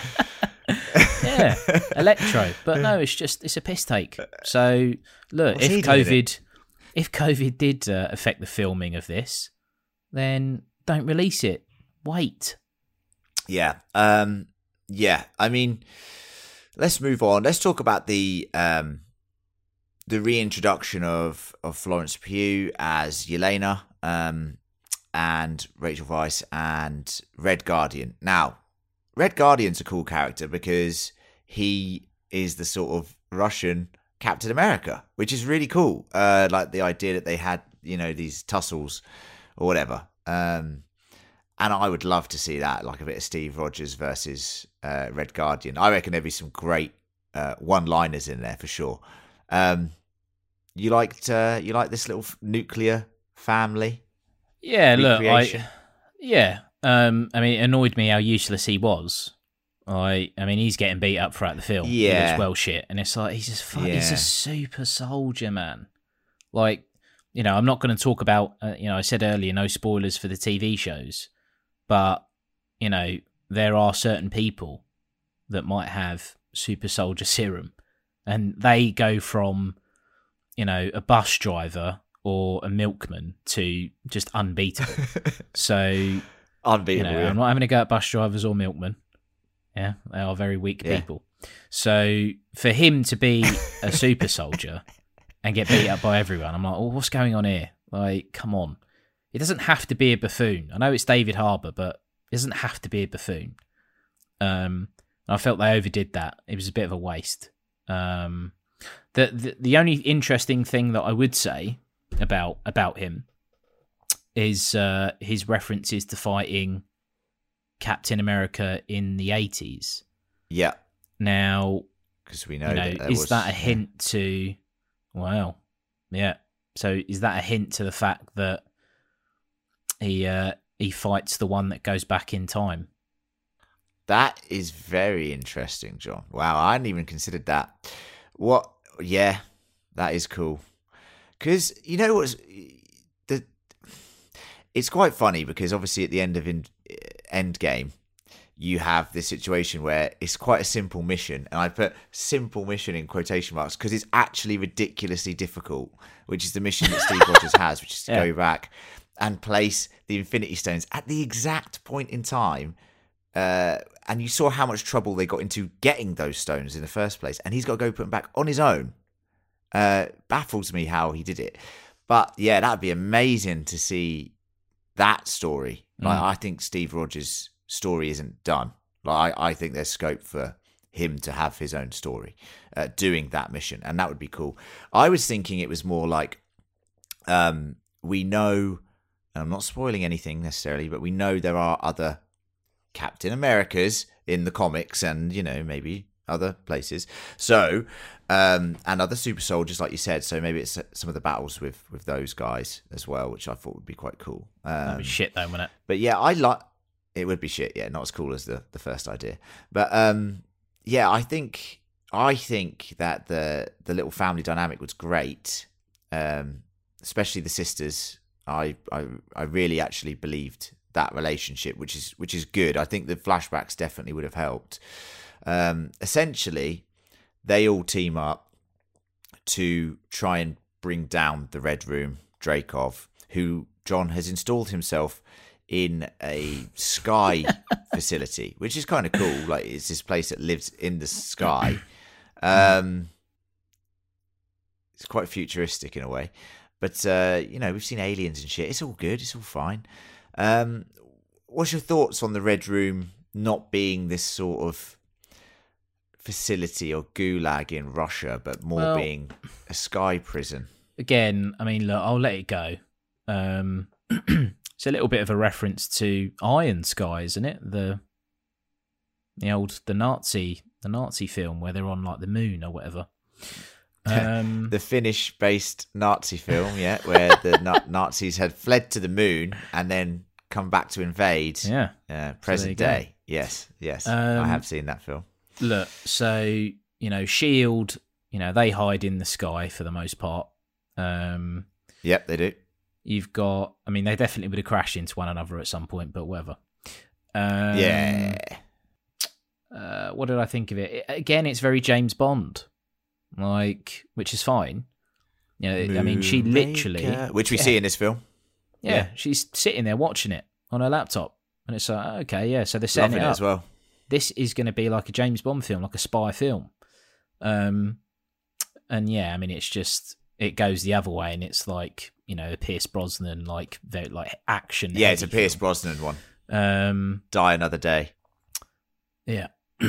Speaker 7: Yeah, electro, but no, it's just it's a piss take. So look, What's if COVID, if COVID did uh, affect the filming of this, then don't release it. Wait.
Speaker 6: Yeah, um, yeah. I mean, let's move on. Let's talk about the um, the reintroduction of of Florence Pugh as Yelena, um, and Rachel Weisz and Red Guardian. Now, Red Guardian's a cool character because he is the sort of Russian Captain America, which is really cool. Uh, like the idea that they had, you know, these tussles or whatever. Um, and I would love to see that, like a bit of Steve Rogers versus uh, Red Guardian. I reckon there'd be some great uh, one-liners in there for sure. Um, you liked uh, you like this little nuclear family?
Speaker 7: Yeah, look, I yeah. Um, I mean, it annoyed me how useless he was. I, I mean, he's getting beat up throughout the film.
Speaker 6: Yeah,
Speaker 7: he looks well shit, and it's like he's just fuck, yeah. he's a super soldier, man. Like, you know, I'm not going to talk about. Uh, you know, I said earlier, no spoilers for the T V shows, but you know, there are certain people that might have super soldier serum, and they go from, you know, a bus driver or a milkman to just unbeatable. So.
Speaker 6: Unbeatable,
Speaker 7: you know,
Speaker 6: yeah.
Speaker 7: I'm not having a go at bus drivers or milkmen. Yeah, they are very weak yeah. people. So for him to be a super soldier and get beat up by everyone, I'm like, oh, what's going on here? Like, come on. It doesn't have to be a buffoon. I know it's David Harbour, but it doesn't have to be a buffoon. Um, I felt they overdid that. It was a bit of a waste. Um, the, the the only interesting thing that I would say about about him is uh, his references to fighting Captain America in the eighties.
Speaker 6: Yeah.
Speaker 7: Now,
Speaker 6: because we know,
Speaker 7: you know
Speaker 6: that
Speaker 7: is
Speaker 6: was,
Speaker 7: that a hint yeah. to? Well, yeah. So is that a hint to the fact that he uh, he fights the one that goes back in time.
Speaker 6: That is very interesting, John. Wow, I hadn't even considered that. What? Yeah, that is cool. Because you know what's the? It's quite funny because obviously at the end of in, Endgame, you have this situation where it's quite a simple mission, and I put simple mission in quotation marks because it's actually ridiculously difficult, which is the mission that Steve Rogers has, which is to yeah. go back and place the Infinity Stones at the exact point in time. Uh, and you saw how much trouble they got into getting those stones in the first place, and he's got to go put them back on his own. Uh, baffles me how he did it. But yeah, that'd be amazing to see that story. Like, mm. I think Steve Rogers' story isn't done. Like, I, I think there's scope for him to have his own story, uh, doing that mission, and that would be cool. I was thinking it was more like, um, we know, and I'm not spoiling anything necessarily, but we know there are other Captain Americas in the comics, and you know, maybe other places. So, um, and other super soldiers, like you said. So maybe it's some of the battles with with those guys as well, which I thought would be quite cool. Um,
Speaker 7: That'd be shit, though, wouldn't it?
Speaker 6: But yeah, I like. It would be shit. Yeah, not as cool as the the first idea. But um, yeah, I think I think that the the little family dynamic was great, um, especially the sisters. I I I really actually believed that relationship, which is which is good. I think the flashbacks definitely would have helped. Um, essentially, they all team up to try and bring down the Red Room, Dreykov, who John has installed himself in a sky facility, which is kind of cool. Like, it's this place that lives in the sky. Um, it's quite futuristic in a way. But, uh, you know, we've seen aliens and shit. It's all good. It's all fine. Um, what's your thoughts on the Red Room not being this sort of facility or gulag in Russia, but more well, being a sky prison?
Speaker 7: Again, I mean, look, I'll let it go. Um, it's a little bit of a reference to Iron Sky, isn't it? The the old the Nazi the Nazi film where they're on like the moon or whatever. Um,
Speaker 6: the Finnish-based Nazi film, yeah, where the na- Nazis had fled to the moon and then come back to invade.
Speaker 7: Yeah,
Speaker 6: uh, present so day. Go. Yes, yes, um, I have seen that film.
Speaker 7: Look, so you know, Shield, you know, they hide in the sky for the most part. Um,
Speaker 6: yep, they do.
Speaker 7: You've got, I mean, they definitely would have crashed into one another at some point, but whatever. Um,
Speaker 6: yeah.
Speaker 7: Uh, what did I think of it? it? Again, it's very James Bond. Like, which is fine. You know, Moonraker. I mean, she literally,
Speaker 6: which we
Speaker 7: yeah,
Speaker 6: see in this film.
Speaker 7: Yeah, yeah, she's sitting there watching it on her laptop, and it's like, okay, yeah. So they're setting
Speaker 6: Loving
Speaker 7: it up
Speaker 6: as well.
Speaker 7: This is going to be like a James Bond film, like a spy film. Um, and yeah, I mean, it's just it goes the other way, and it's like, you know, a Pierce Brosnan like very like action.
Speaker 6: Yeah, it's a Pierce
Speaker 7: film.
Speaker 6: Brosnan one.
Speaker 7: Um,
Speaker 6: Die Another Day.
Speaker 7: Yeah.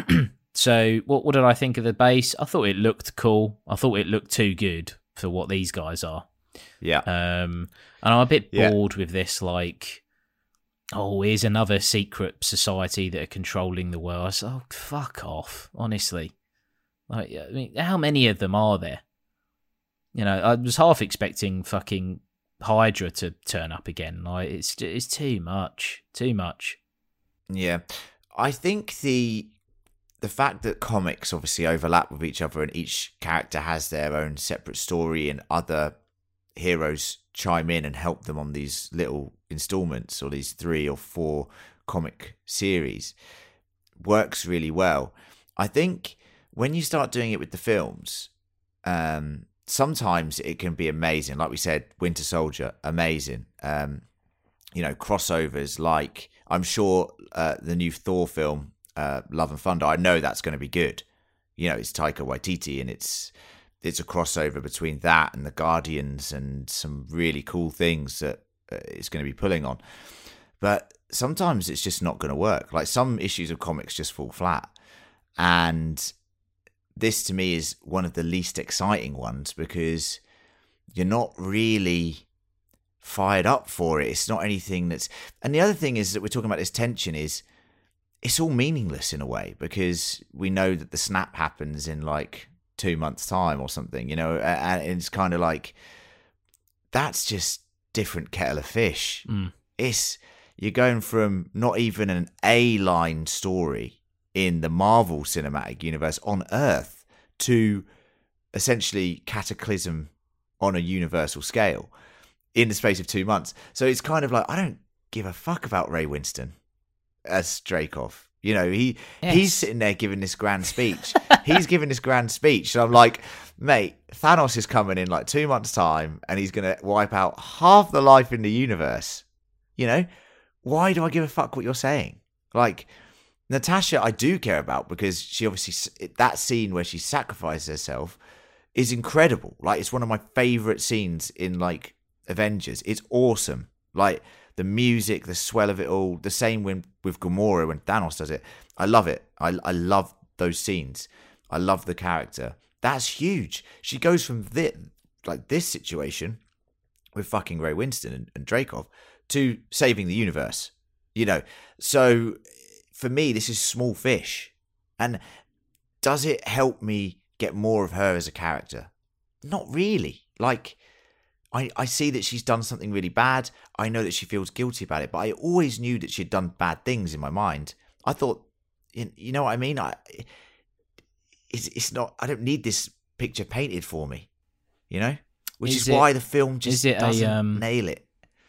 Speaker 7: So what what did I think of the base? I thought it looked cool. I thought it looked too good for what these guys are.
Speaker 6: Yeah.
Speaker 7: Um, and I'm a bit
Speaker 6: yeah.
Speaker 7: bored with this, like, oh, here's another secret society that are controlling the world. I said, oh, fuck off, honestly. Like, I mean, how many of them are there? You know, I was half expecting fucking Hydra to turn up again. Like, it's it's too much, too much.
Speaker 6: Yeah, I think the the fact that comics obviously overlap with each other and each character has their own separate story and other heroes chime in and help them on these little installments or these three or four comic series works really well. I think when you start doing it with the films, um, sometimes it can be amazing. Like we said, Winter Soldier, amazing. Um, you know, crossovers like, I'm sure uh, the new Thor film, uh, Love and Thunder, I know that's going to be good. You know, it's Taika Waititi, and it's it's a crossover between that and the Guardians and some really cool things that uh, it's going to be pulling on. But sometimes it's just not going to work. Like, some issues of comics just fall flat. And this, to me, is one of the least exciting ones because you're not really fired up for it. It's not anything that's... And the other thing is that we're talking about this tension is it's all meaningless in a way because we know that the snap happens in like two months' time or something, you know, and it's kind of like, that's just different kettle of fish.
Speaker 7: Mm.
Speaker 6: it's you're going from not even an A-line story in the Marvel Cinematic Universe on Earth to essentially Cataclysm on a universal scale in the space of two months. So it's kind of like, I don't give a fuck about Ray Winston as Dreykov. You know, he
Speaker 7: yes.
Speaker 6: he's sitting there giving this grand speech. He's giving this grand speech. And I'm like, mate, Thanos is coming in like two months' time and he's going to wipe out half the life in the universe. You know, why do I give a fuck what you're saying? Like, Natasha, I do care about because she obviously, that scene where she sacrifices herself is incredible. Like, it's one of my favorite scenes in like Avengers. It's awesome. Like, the music, the swell of it all, the same when, with Gamora when Thanos does it. I love it. I, I love those scenes. I love the character. That's huge. She goes from this, like this situation with fucking Ray Winston and, and Dreykov to saving the universe. You know, so for me, this is small fish. And does it help me get more of her as a character? Not really. Like, I, I see that she's done something really bad. I know that she feels guilty about it, but I always knew that she'd done bad things in my mind. I thought, you know what I mean? I, it's, it's not, I don't need this picture painted for me, you know? Which is, is it, why the film just doesn't a, um, nail it.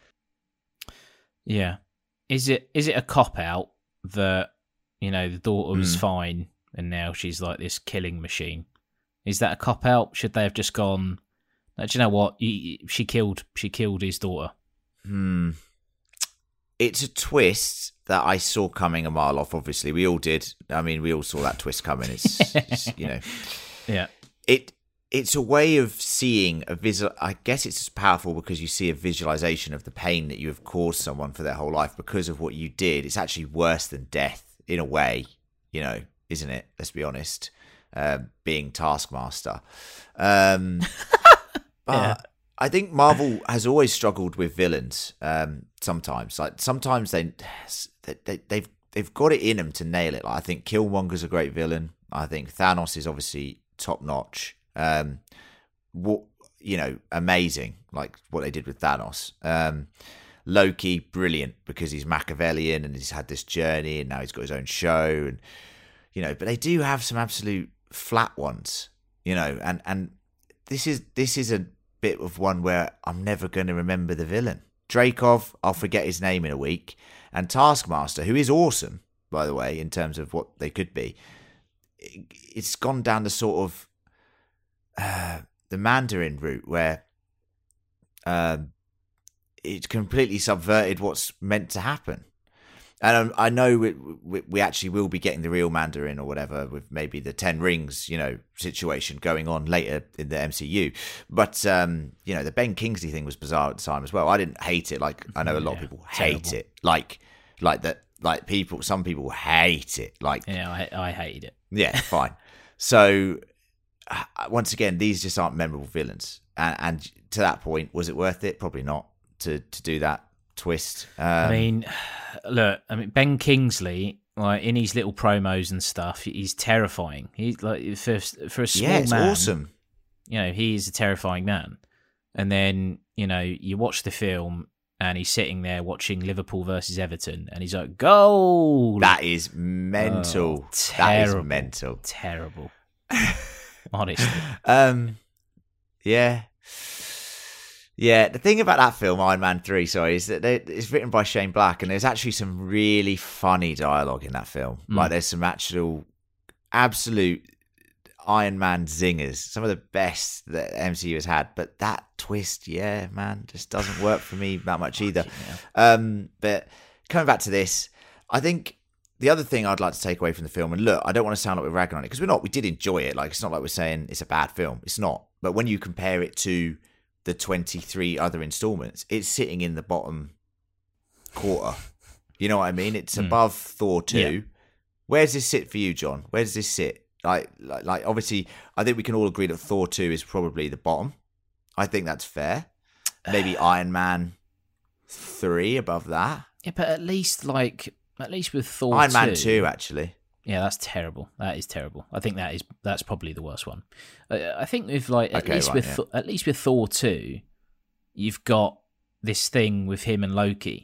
Speaker 7: Yeah. Is it is it a cop-out that, you know, the daughter was
Speaker 6: Mm.
Speaker 7: fine and now she's like this killing machine? Is that a cop-out? Should they have just gone, do you know what? She killed. She killed his daughter.
Speaker 6: Hmm. It's a twist that I saw coming a mile off. Obviously, we all did. I mean, we all saw that twist coming. It's, it's you know,
Speaker 7: yeah.
Speaker 6: It it's a way of seeing a visual. I guess it's powerful because you see a visualization of the pain that you have caused someone for their whole life because of what you did. It's actually worse than death in a way, you know, isn't it? Let's be honest. Uh, being Taskmaster. Um, But yeah. I think Marvel has always struggled with villains. Um, sometimes, like sometimes they, they they've they've got it in them to nail it. Like, I think Killmonger's a great villain. I think Thanos is obviously top notch. Um, what you know, amazing. Like what they did with Thanos. Um, Loki, brilliant because he's Machiavellian and he's had this journey and now he's got his own show and you know. But they do have some absolute flat ones, you know, and and this is this is a bit of one where I'm never going to remember the villain. Dreykov, I'll forget his name in a week. And Taskmaster, who is awesome, by the way, in terms of what they could be, it's gone down the sort of uh, the Mandarin route where um, it's completely subverted what's meant to happen. And I know we, we, we actually will be getting the real Mandarin or whatever with maybe the Ten Rings, you know, situation going on later in the M C U. But, um, you know, the Ben Kingsley thing was bizarre at the time as well. I didn't hate it. Like, I know a lot yeah, of people hate terrible. it. Like, like that, like people, some people hate it. Like,
Speaker 7: yeah, I, I hated it.
Speaker 6: Yeah, fine. So, uh, once again, these just aren't memorable villains. And, and to that point, was it worth it? Probably not to, to do that twist. Um,
Speaker 7: I mean, look, I mean Ben Kingsley, like in his little promos and stuff, he's terrifying. He's like for for a small
Speaker 6: yeah, it's
Speaker 7: man,
Speaker 6: awesome.
Speaker 7: You know, he is a terrifying man. And then you know, you watch the film, and he's sitting there watching Liverpool versus Everton, and he's like, "Goal!"
Speaker 6: That is mental.
Speaker 7: Oh, terrible,
Speaker 6: that is mental.
Speaker 7: Terrible. Honestly.
Speaker 6: Um. Yeah. Yeah, the thing about that film, Iron Man three, sorry, is that they, it's written by Shane Black, and there's actually some really funny dialogue in that film. Mm. Like, there's some actual absolute Iron Man zingers, some of the best that M C U has had. But that twist, yeah, man, just doesn't work for me that much either. Um, but coming back to this, I think the other thing I'd like to take away from the film, and look, I don't want to sound like we're ragging on it, because we're not. We did enjoy it. Like, it's not like we're saying it's a bad film. It's not. But when you compare it to the twenty-three other installments, it's sitting in the bottom quarter. You know what I mean? It's mm. above Thor two. Yeah. Where does this sit for you, John? Where does this sit? Like, like, like, obviously, I think we can all agree that Thor two is probably the bottom. I think that's fair. Maybe Iron Man three above that.
Speaker 7: Yeah, but at least, like, at least with Thor
Speaker 6: Iron
Speaker 7: two,
Speaker 6: Man two, actually.
Speaker 7: Yeah, that's terrible. That is terrible. I think that is that's probably the worst one. Uh, I think with like at okay, least right, with yeah. at least with Thor two, you've got this thing with him and Loki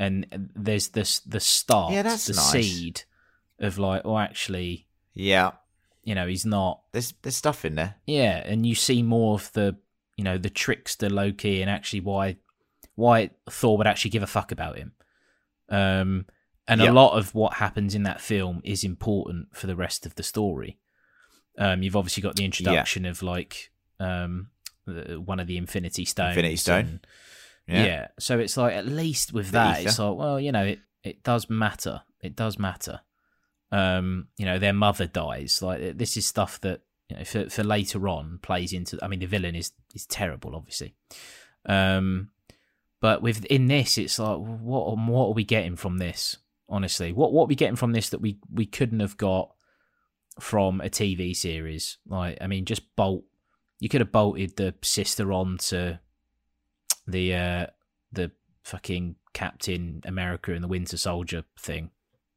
Speaker 7: and there's this the start,
Speaker 6: Yeah, that's
Speaker 7: the
Speaker 6: nice.
Speaker 7: seed of like, oh, actually,
Speaker 6: Yeah,
Speaker 7: you know, he's not.
Speaker 6: there's there's stuff in there.
Speaker 7: Yeah, and you see more of the, you know, the trickster Loki, and actually why why Thor would actually give a fuck about him. Um, and
Speaker 6: Yeah.
Speaker 7: a lot of what happens in that film is important for the rest of the story. Um, you've obviously got the introduction of like um, the, one of the Infinity Stones.
Speaker 6: Infinity Stone.
Speaker 7: and-
Speaker 6: Yeah.
Speaker 7: yeah. So it's like, at least with
Speaker 6: The
Speaker 7: that,
Speaker 6: ether.
Speaker 7: it's like, well, you know, it, it does matter. It does matter. Um, you know, their mother dies. Like, this is stuff that, you know, for, for later on plays into. I mean, the villain is is terrible, obviously. Um, but within this, it's like, what what are we getting from this? Honestly, what what are we getting from this that we we couldn't have got from a T V series? Like, I mean, just bolt. You could have bolted the sister on to the uh, the fucking Captain America and the Winter Soldier thing.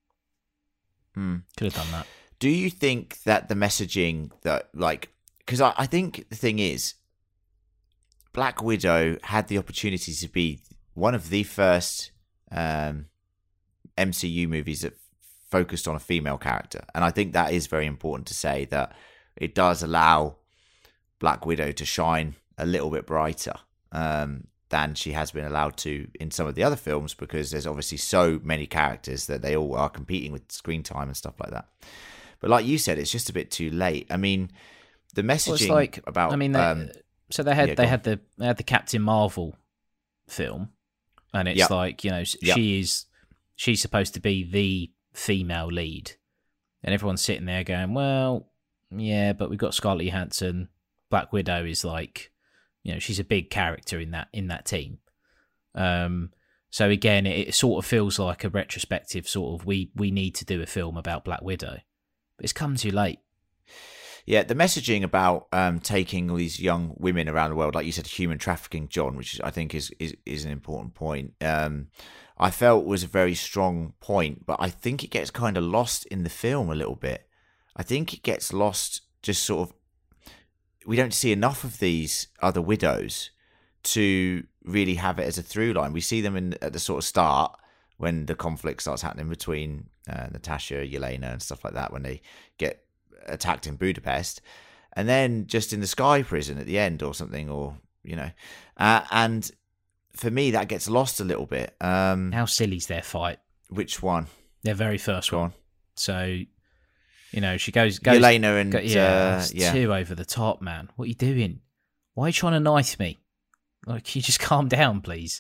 Speaker 6: Hmm.
Speaker 7: Could have done that.
Speaker 6: Do you think that the messaging that, like, because I, I think the thing is, Black Widow had the opportunity to be one of the first um, M C U movies that focused on a female character. And I think that is very important to say, that it does allow Black Widow to shine a little bit brighter um, than she has been allowed to in some of the other films, because there's obviously so many characters that they all are competing with screen time and stuff like that. But like you said, it's just a bit too late. I mean, the messaging
Speaker 7: Well, it's like,
Speaker 6: about
Speaker 7: I mean, they,
Speaker 6: um,
Speaker 7: so they had
Speaker 6: yeah,
Speaker 7: they
Speaker 6: go
Speaker 7: had the they had the Captain Marvel film, and it's
Speaker 6: Yep.
Speaker 7: like, you know, s-
Speaker 6: Yep.
Speaker 7: she is she's supposed to be the female lead, and everyone's sitting there going, well, yeah, but we've got Scarlett Johansson. Black Widow is like, you know, she's a big character in that in that team. Um, so again, it, it sort of feels like a retrospective sort of, we we need to do a film about Black Widow, but it's come too late.
Speaker 6: Yeah, the messaging about um, taking all these young women around the world, like you said, human trafficking, John, which I think is is, is an important point. Um, I felt was a very strong point, but I think it gets kind of lost in the film a little bit. I think it gets lost just sort of. We don't see enough of these other widows to really have it as a through line. We see them in at the sort of start when the conflict starts happening between uh, Natasha, Yelena, and stuff like that, when they get attacked in Budapest, and then just in the Sky Prison at the end or something, or, you know, uh, and for me that gets lost a little bit. Um,
Speaker 7: How silly's their fight?
Speaker 6: which one?
Speaker 7: Their very first
Speaker 6: Go
Speaker 7: one.
Speaker 6: on.
Speaker 7: So, you know, she goes, goes
Speaker 6: Yelena and
Speaker 7: go- yeah,
Speaker 6: uh,
Speaker 7: it's
Speaker 6: yeah.
Speaker 7: too over the top, man. What are you doing? Why are you trying to knife me? Like, can you just calm down, please?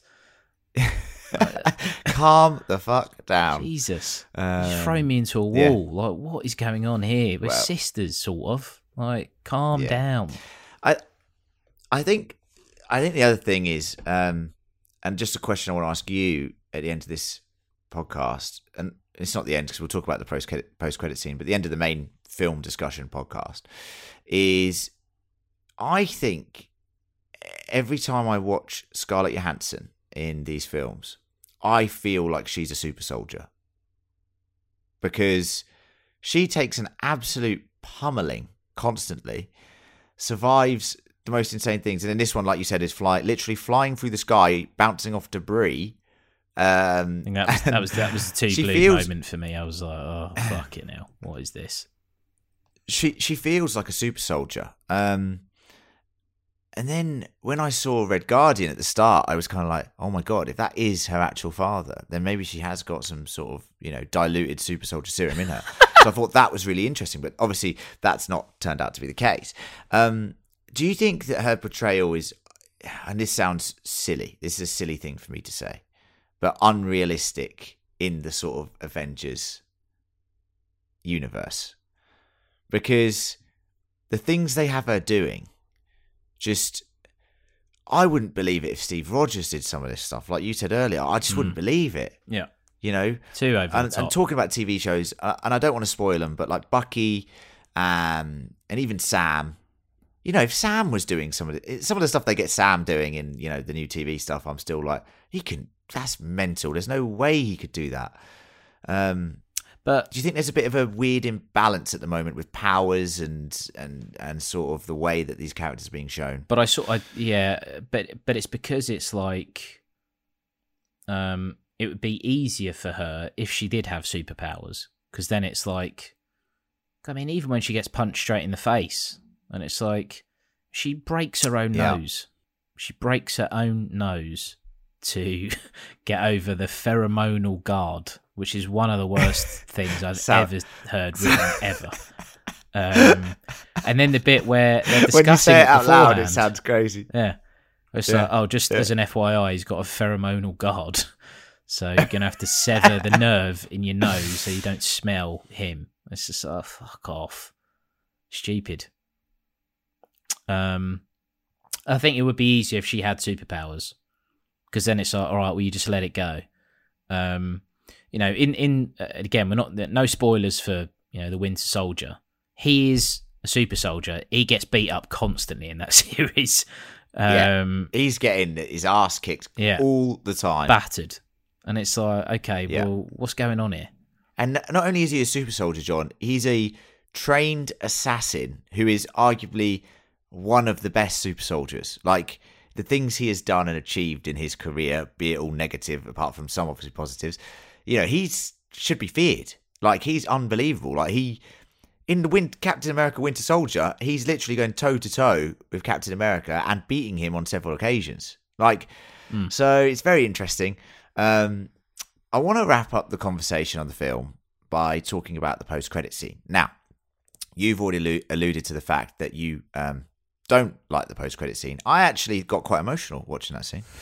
Speaker 6: Calm the fuck down.
Speaker 7: Jesus,
Speaker 6: Um,
Speaker 7: you're throwing me into a
Speaker 6: yeah.
Speaker 7: wall. Like, what is going on here? We're
Speaker 6: Well,
Speaker 7: sisters, sort of. Like, calm
Speaker 6: yeah.
Speaker 7: down.
Speaker 6: I, I think, I think the other thing is, um, and just a question I want to ask you at the end of this podcast, and it's not the end because we'll talk about the post credit post credit scene, but the end of the main film discussion podcast is, I think every time I watch Scarlett Johansson in these films, I feel like she's a super soldier, because she takes an absolute pummeling constantly, survives the most insane things, and in this one, like you said, is fly literally flying through the sky, bouncing off debris. Um,
Speaker 7: I think that was that was that was the two
Speaker 6: she
Speaker 7: blue
Speaker 6: feels-
Speaker 7: moment for me. I was like, oh fuck it now. What is this?
Speaker 6: she she feels like a super soldier. Um, and then when I saw Red Guardian at the start, I was kind of like, oh my god, if that is her actual father, then maybe she has got some sort of, you know, diluted super soldier serum in her. So I thought that was really interesting, but obviously that's not turned out to be the case. Um, do you think that her portrayal is, and this sounds silly, this is a silly thing for me to say, but unrealistic in the sort of Avengers universe? Because the things they have her doing, just, I wouldn't believe it if Steve Rogers did some of this stuff. Like you said earlier, I just wouldn't
Speaker 7: Mm.
Speaker 6: believe it.
Speaker 7: Yeah,
Speaker 6: You know,
Speaker 7: too over the
Speaker 6: and,
Speaker 7: top.
Speaker 6: and talking about T V shows, uh, and I don't want to spoil them, but like Bucky, um, and even Sam. You know, if Sam was doing some of the, some of the stuff they get Sam doing in, you know, the new T V stuff, I'm still like, he can. That's mental. There's no way he could do that. Um,
Speaker 7: but
Speaker 6: do you think there's a bit of a weird imbalance at the moment with powers and and and sort of the way that these characters are being shown?
Speaker 7: But I sort of, yeah, but but it's because it's like, um, it would be easier for her if she did have superpowers, because then it's like, I mean, even when she gets punched straight in the face, and it's like, she breaks her own
Speaker 6: Yeah.
Speaker 7: nose. She breaks her own nose to get over the pheromonal guard, which is one of the worst things I've
Speaker 6: So-
Speaker 7: ever heard written, ever. Um, and then the bit where they're discussing
Speaker 6: When you say it out loud, it
Speaker 7: beforehand.
Speaker 6: sounds crazy.
Speaker 7: Yeah. It's
Speaker 6: Yeah.
Speaker 7: like, oh, just
Speaker 6: Yeah.
Speaker 7: as an F Y I, he's got a pheromonal guard. So you're going to have to sever the nerve in your nose so you don't smell him. It's just, oh, fuck off. Stupid. Um, I think it would be easier if she had superpowers. Because then it's like, all right, well, you just let it go. Um, you know, in, in uh, again, we're not, no spoilers for, you know, the Winter Soldier. He is a super soldier. He gets beat up constantly in that series. Um,
Speaker 6: Yeah. He's getting his ass kicked
Speaker 7: Yeah.
Speaker 6: all the time.
Speaker 7: battered. And it's like, okay,
Speaker 6: Yeah.
Speaker 7: well, what's going on here?
Speaker 6: And not only is he a super soldier, John, he's a trained assassin who is arguably one of the best super soldiers. Like, the things he has done and achieved in his career, be it all negative, apart from some obviously positives, you know, he's should be feared. Like, he's unbelievable. Like, he, in the Win- Captain America Winter Soldier, he's literally going toe-to-toe with Captain America and beating him on several occasions. Like,
Speaker 7: Mm.
Speaker 6: so it's very interesting. Um, I want to wrap up the conversation on the film by talking about the post-credit scene. Now, you've already allu- alluded to the fact that you um, don't like the post-credit scene. I actually got quite emotional watching that scene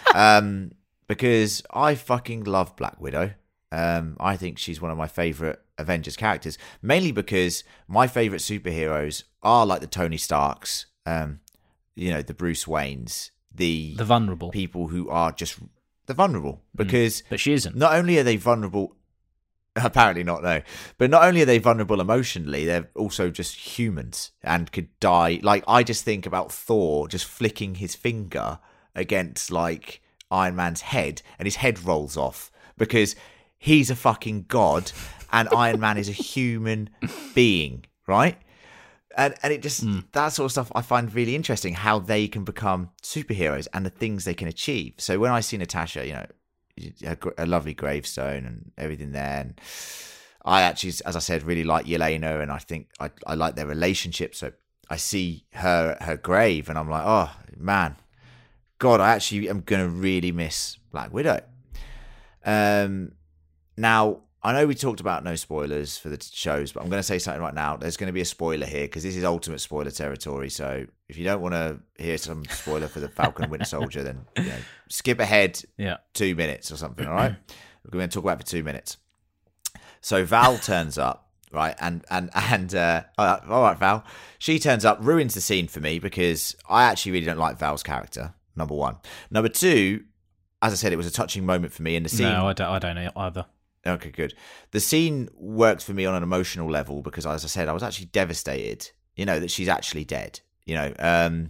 Speaker 6: um, because I fucking love Black Widow. Um, I think she's one of my favourite Avengers characters, mainly because my favourite superheroes are like the Tony Starks, um, you know, the Bruce Waynes, the,
Speaker 7: The vulnerable.
Speaker 6: people who are just the vulnerable, because
Speaker 7: But she isn't.
Speaker 6: not only are they vulnerable, apparently not, no, but not only are they vulnerable emotionally, they're also just humans and could die. Like, I just think about Thor just flicking his finger against like Iron Man's head and his head rolls off because he's a fucking god and Iron Man is a human being, right? And and it just, that sort of stuff I find really interesting, how they can become superheroes and the things they can achieve. So when I see Natasha, you know, a, gr- a lovely gravestone and everything there, and I actually, as I said, really like Yelena, and I think I, I like their relationship. So I see her her grave and I'm like, oh man, God, I actually am going to really miss Black Widow. Um, now, I know we talked about no spoilers for the shows, but I'm going to say something right now. There's going to be a spoiler here because this is ultimate spoiler territory. So if you don't want to hear some spoiler for the Falcon and Winter Soldier, then you know, skip ahead
Speaker 7: Yeah.
Speaker 6: two minutes or something, all right? We're going to talk about it for two minutes. So Val turns up, right? And, and, and uh, all right, Val. She turns up, ruins the scene for me because I actually really don't like Val's character, number one. Number two, as I said, it was a touching moment for me in the scene.
Speaker 7: No, I don't, I don't know either.
Speaker 6: Okay, good. The scene worked for me on an emotional level because, as I said, I was actually devastated, you know, that she's actually dead. You know, um,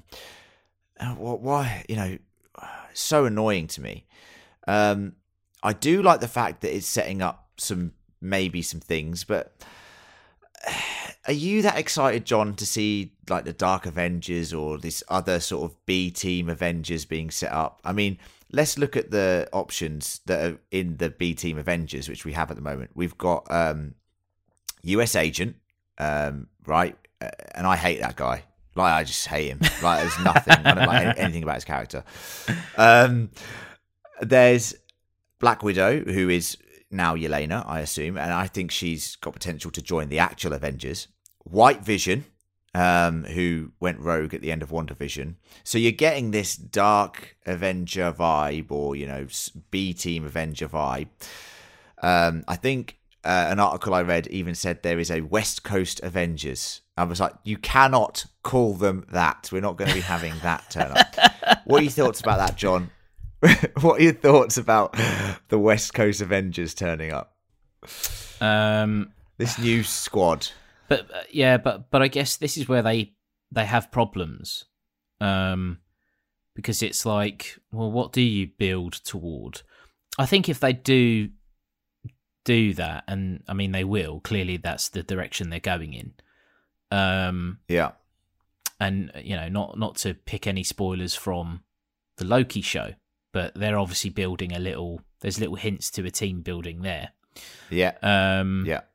Speaker 6: why, you know, so annoying to me. Um, I do like the fact that it's setting up some, maybe some things, but are you that excited, John, to see like the Dark Avengers or this other sort of B team Avengers being set up? I mean, let's look at the options that are in the B Team Avengers, which we have at the moment. We've got um, U S Agent, um, right? Uh, and I hate that guy. Like, I just hate him. Like, there's nothing. I don't like any- anything about his character. Um, there's Black Widow, who is now Yelena, I assume. And I think she's got potential to join the actual Avengers. White Vision, Um, who went rogue at the end of WandaVision. So you're getting this dark Avenger vibe, or, you know, B-team Avenger vibe. Um, I think uh, an article I read even said there is a West Coast Avengers. I was like, you cannot call them that. We're not going to be having that turn up. What are your thoughts about that, John? What are your thoughts about the West Coast Avengers turning up?
Speaker 7: Um,
Speaker 6: This new squad.
Speaker 7: But uh, yeah, but but I guess this is where they they have problems, um, because it's like, well, what do you build toward? I think if they do do that, and I mean they will, clearly that's the direction they're going in. Um,
Speaker 6: Yeah.
Speaker 7: and you know, not not to pick any spoilers from the Loki show, but they're obviously building a little there's little hints to a team building there.
Speaker 6: Yeah.
Speaker 7: Um,
Speaker 6: yeah.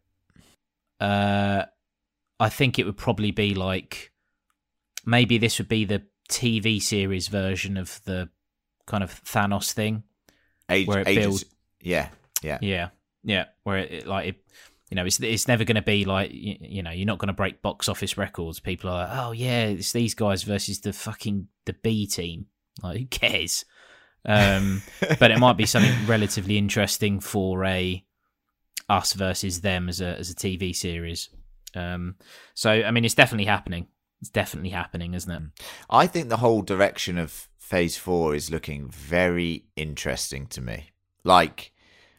Speaker 7: Uh, I think it would probably be like maybe this would be the T V series version of the kind of Thanos thing,
Speaker 6: Age,
Speaker 7: where it
Speaker 6: ages.
Speaker 7: builds.
Speaker 6: Yeah. Yeah.
Speaker 7: Yeah. Yeah. Where it, it like it, you know, it's it's never going to be like you, you know, you're not going to break box office records. People are like, oh yeah, it's these guys versus the fucking the B team. Like, who cares? Um, but it might be something relatively interesting for a us versus them as a as a T V series. Um, so I mean, it's definitely happening. It's definitely happening, isn't it?
Speaker 6: I think the whole direction of Phase Four is looking very interesting to me. Like,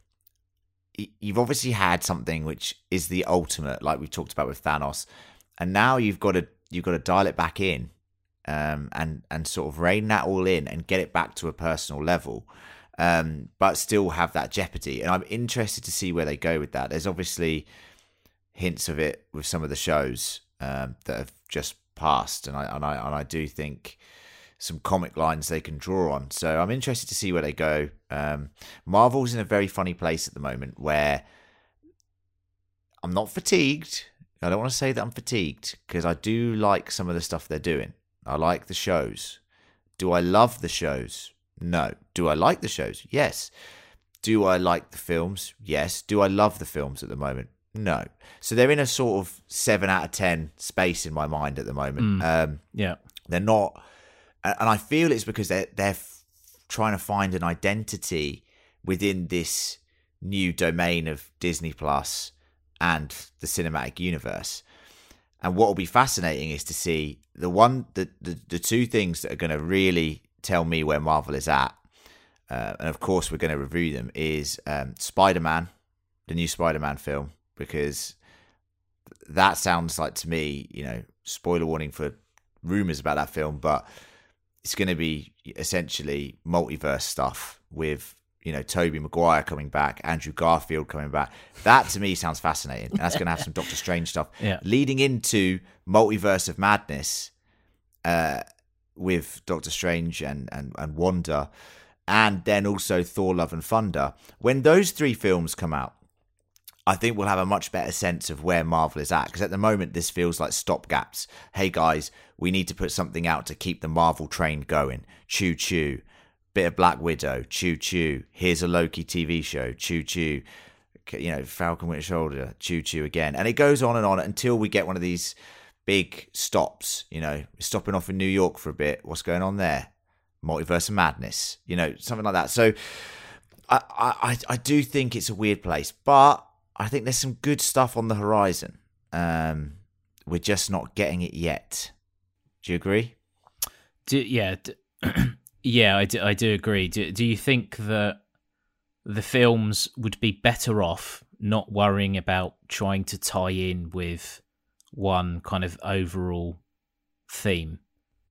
Speaker 6: you've obviously had something which is the ultimate, like we've talked about with Thanos, and now you've got to you've got to dial it back in, um, and and sort of rein that all in and get it back to a personal level, um, but still have that jeopardy. And I'm interested to see where they go with that. There's obviously hints of it with some of the shows um, that have just passed, and I and I and I do think some comic lines they can draw on. So I'm interested to see where they go. Um, Marvel's in a very funny place at the moment where I'm not fatigued. I don't want to say that I'm fatigued because I do like some of the stuff they're doing. I like the shows. Do I love the shows? No. Do I like the shows? Yes. Do I like the films? Yes. Do I love the films at the moment? No. So they're in a sort of seven out of ten space in my mind at the moment.
Speaker 7: Mm.
Speaker 6: Um,
Speaker 7: Yeah.
Speaker 6: They're not... And I feel it's because they're, they're f- trying to find an identity within this new domain of Disney Plus and the cinematic universe. And what will be fascinating is to see the one, the, the, the two things that are going to really tell me where Marvel is at. Uh, and of course, we're going to review them is um, Spider-Man, the new Spider-Man film, because that sounds like to me, you know, spoiler warning for rumors about that film, but it's going to be essentially multiverse stuff with, you know, Tobey Maguire coming back, Andrew Garfield coming back. That to me sounds fascinating. And that's going to have some Doctor Strange stuff.
Speaker 7: Yeah.
Speaker 6: Leading into Multiverse of Madness uh, with Doctor Strange and, and, and Wanda, and then also Thor Love and Thunder. When those three films come out, I think we'll have a much better sense of where Marvel is at. Because at the moment, this feels like stopgaps. Hey, guys, we need to put something out to keep the Marvel train going. Choo choo. Bit of Black Widow. Choo choo. Here's a Loki T V show. Choo choo. You know, Falcon Winter Soldier. Choo choo again. And it goes on and on until we get one of these big stops. You know, stopping off in New York for a bit. What's going on there? Multiverse of Madness. You know, something like that. So I, I, I do think it's a weird place. But I think there's some good stuff on the horizon. Um, we're just not getting it yet. Do you agree?
Speaker 7: Do, yeah, d- yeah, I do, I do agree. Do, do you think that the films would be better off not worrying about trying to tie in with one kind of overall theme?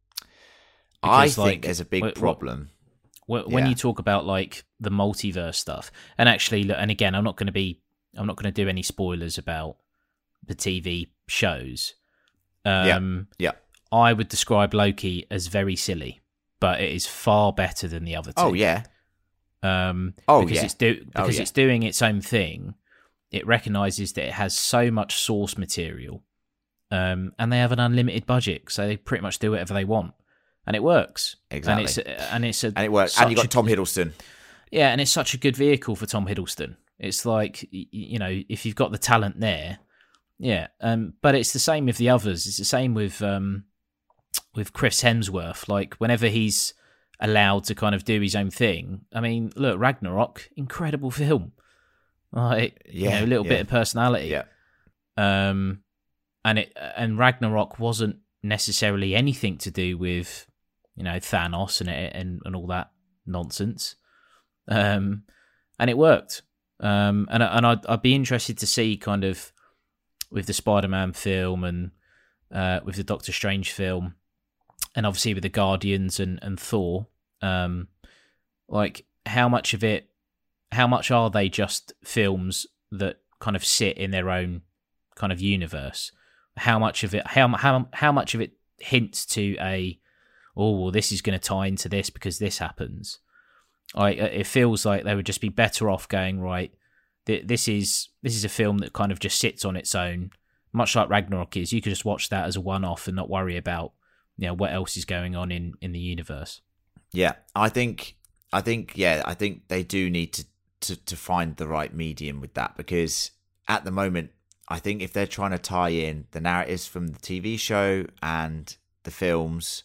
Speaker 6: Because, I
Speaker 7: like,
Speaker 6: think there's a big
Speaker 7: what,
Speaker 6: problem.
Speaker 7: What, when
Speaker 6: yeah.
Speaker 7: you talk about like the multiverse stuff, and actually, look, and again, I'm not going to be, I'm not going to do any spoilers about the T V shows. Um,
Speaker 6: yeah. yeah.
Speaker 7: I would describe Loki as very silly, but it is far better than the other two.
Speaker 6: Oh yeah.
Speaker 7: Um,
Speaker 6: oh
Speaker 7: because
Speaker 6: yeah.
Speaker 7: It's do because
Speaker 6: oh, yeah.
Speaker 7: it's doing its own thing. It recognizes that it has so much source material, um, and they have an unlimited budget, so they pretty much do whatever they want, and it works.
Speaker 6: Exactly.
Speaker 7: And it's and it's a,
Speaker 6: and it works. And you got Tom Hiddleston.
Speaker 7: Yeah, and it's such a good vehicle for Tom Hiddleston. It's like, you know, if you've got the talent there, yeah. Um, but it's the same with the others. It's the same with um, with Chris Hemsworth. Like, whenever he's allowed to kind of do his own thing, I mean, look, Ragnarok, incredible film. Like,
Speaker 6: yeah,
Speaker 7: you know, a little
Speaker 6: yeah.
Speaker 7: bit of personality.
Speaker 6: Yeah.
Speaker 7: Um, and it and Ragnarok wasn't necessarily anything to do with, you know, Thanos and and and all that nonsense. Um, and it worked. Um, and and I'd, I'd be interested to see kind of with the Spider-Man film and uh, with the Doctor Strange film, and obviously with the Guardians and and Thor, um, like how much of it, how much are they just films that kind of sit in their own kind of universe? How much of it, how how how much of it hints to a, oh, well, this is going to tie into this because this happens. I it feels like they would just be better off going, right, th- this is this is a film that kind of just sits on its own, much like Ragnarok is. You could just watch that as a one-off and not worry about, you know, what else is going on in, in the universe.
Speaker 6: Yeah, I think, I think, yeah, I think they do need to, to, to find the right medium with that, because at the moment, I think if they're trying to tie in the narratives from the T V show and the films,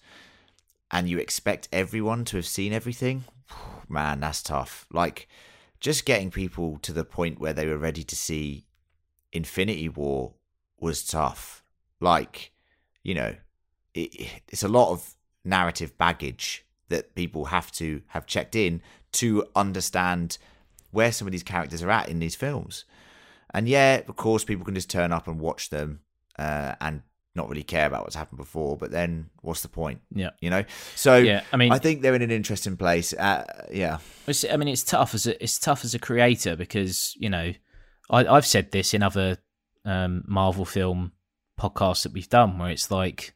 Speaker 6: and you expect everyone to have seen everything, man, that's tough. Like, just getting people to the point where they were ready to see Infinity War was tough. Like, you know, it, it's a lot of narrative baggage that people have to have checked in to understand where some of these characters are at in these films. And yeah, of course, people can just turn up and watch them uh, and not really care about what's happened before. But then, what's the point?
Speaker 7: Yeah,
Speaker 6: you know. So
Speaker 7: yeah, I mean,
Speaker 6: I think they're in an interesting place. Uh, yeah,
Speaker 7: it's, I mean, it's tough as a, it's tough as a creator, because, you know, I, I've said this in other um, Marvel film podcasts that we've done, where it's like,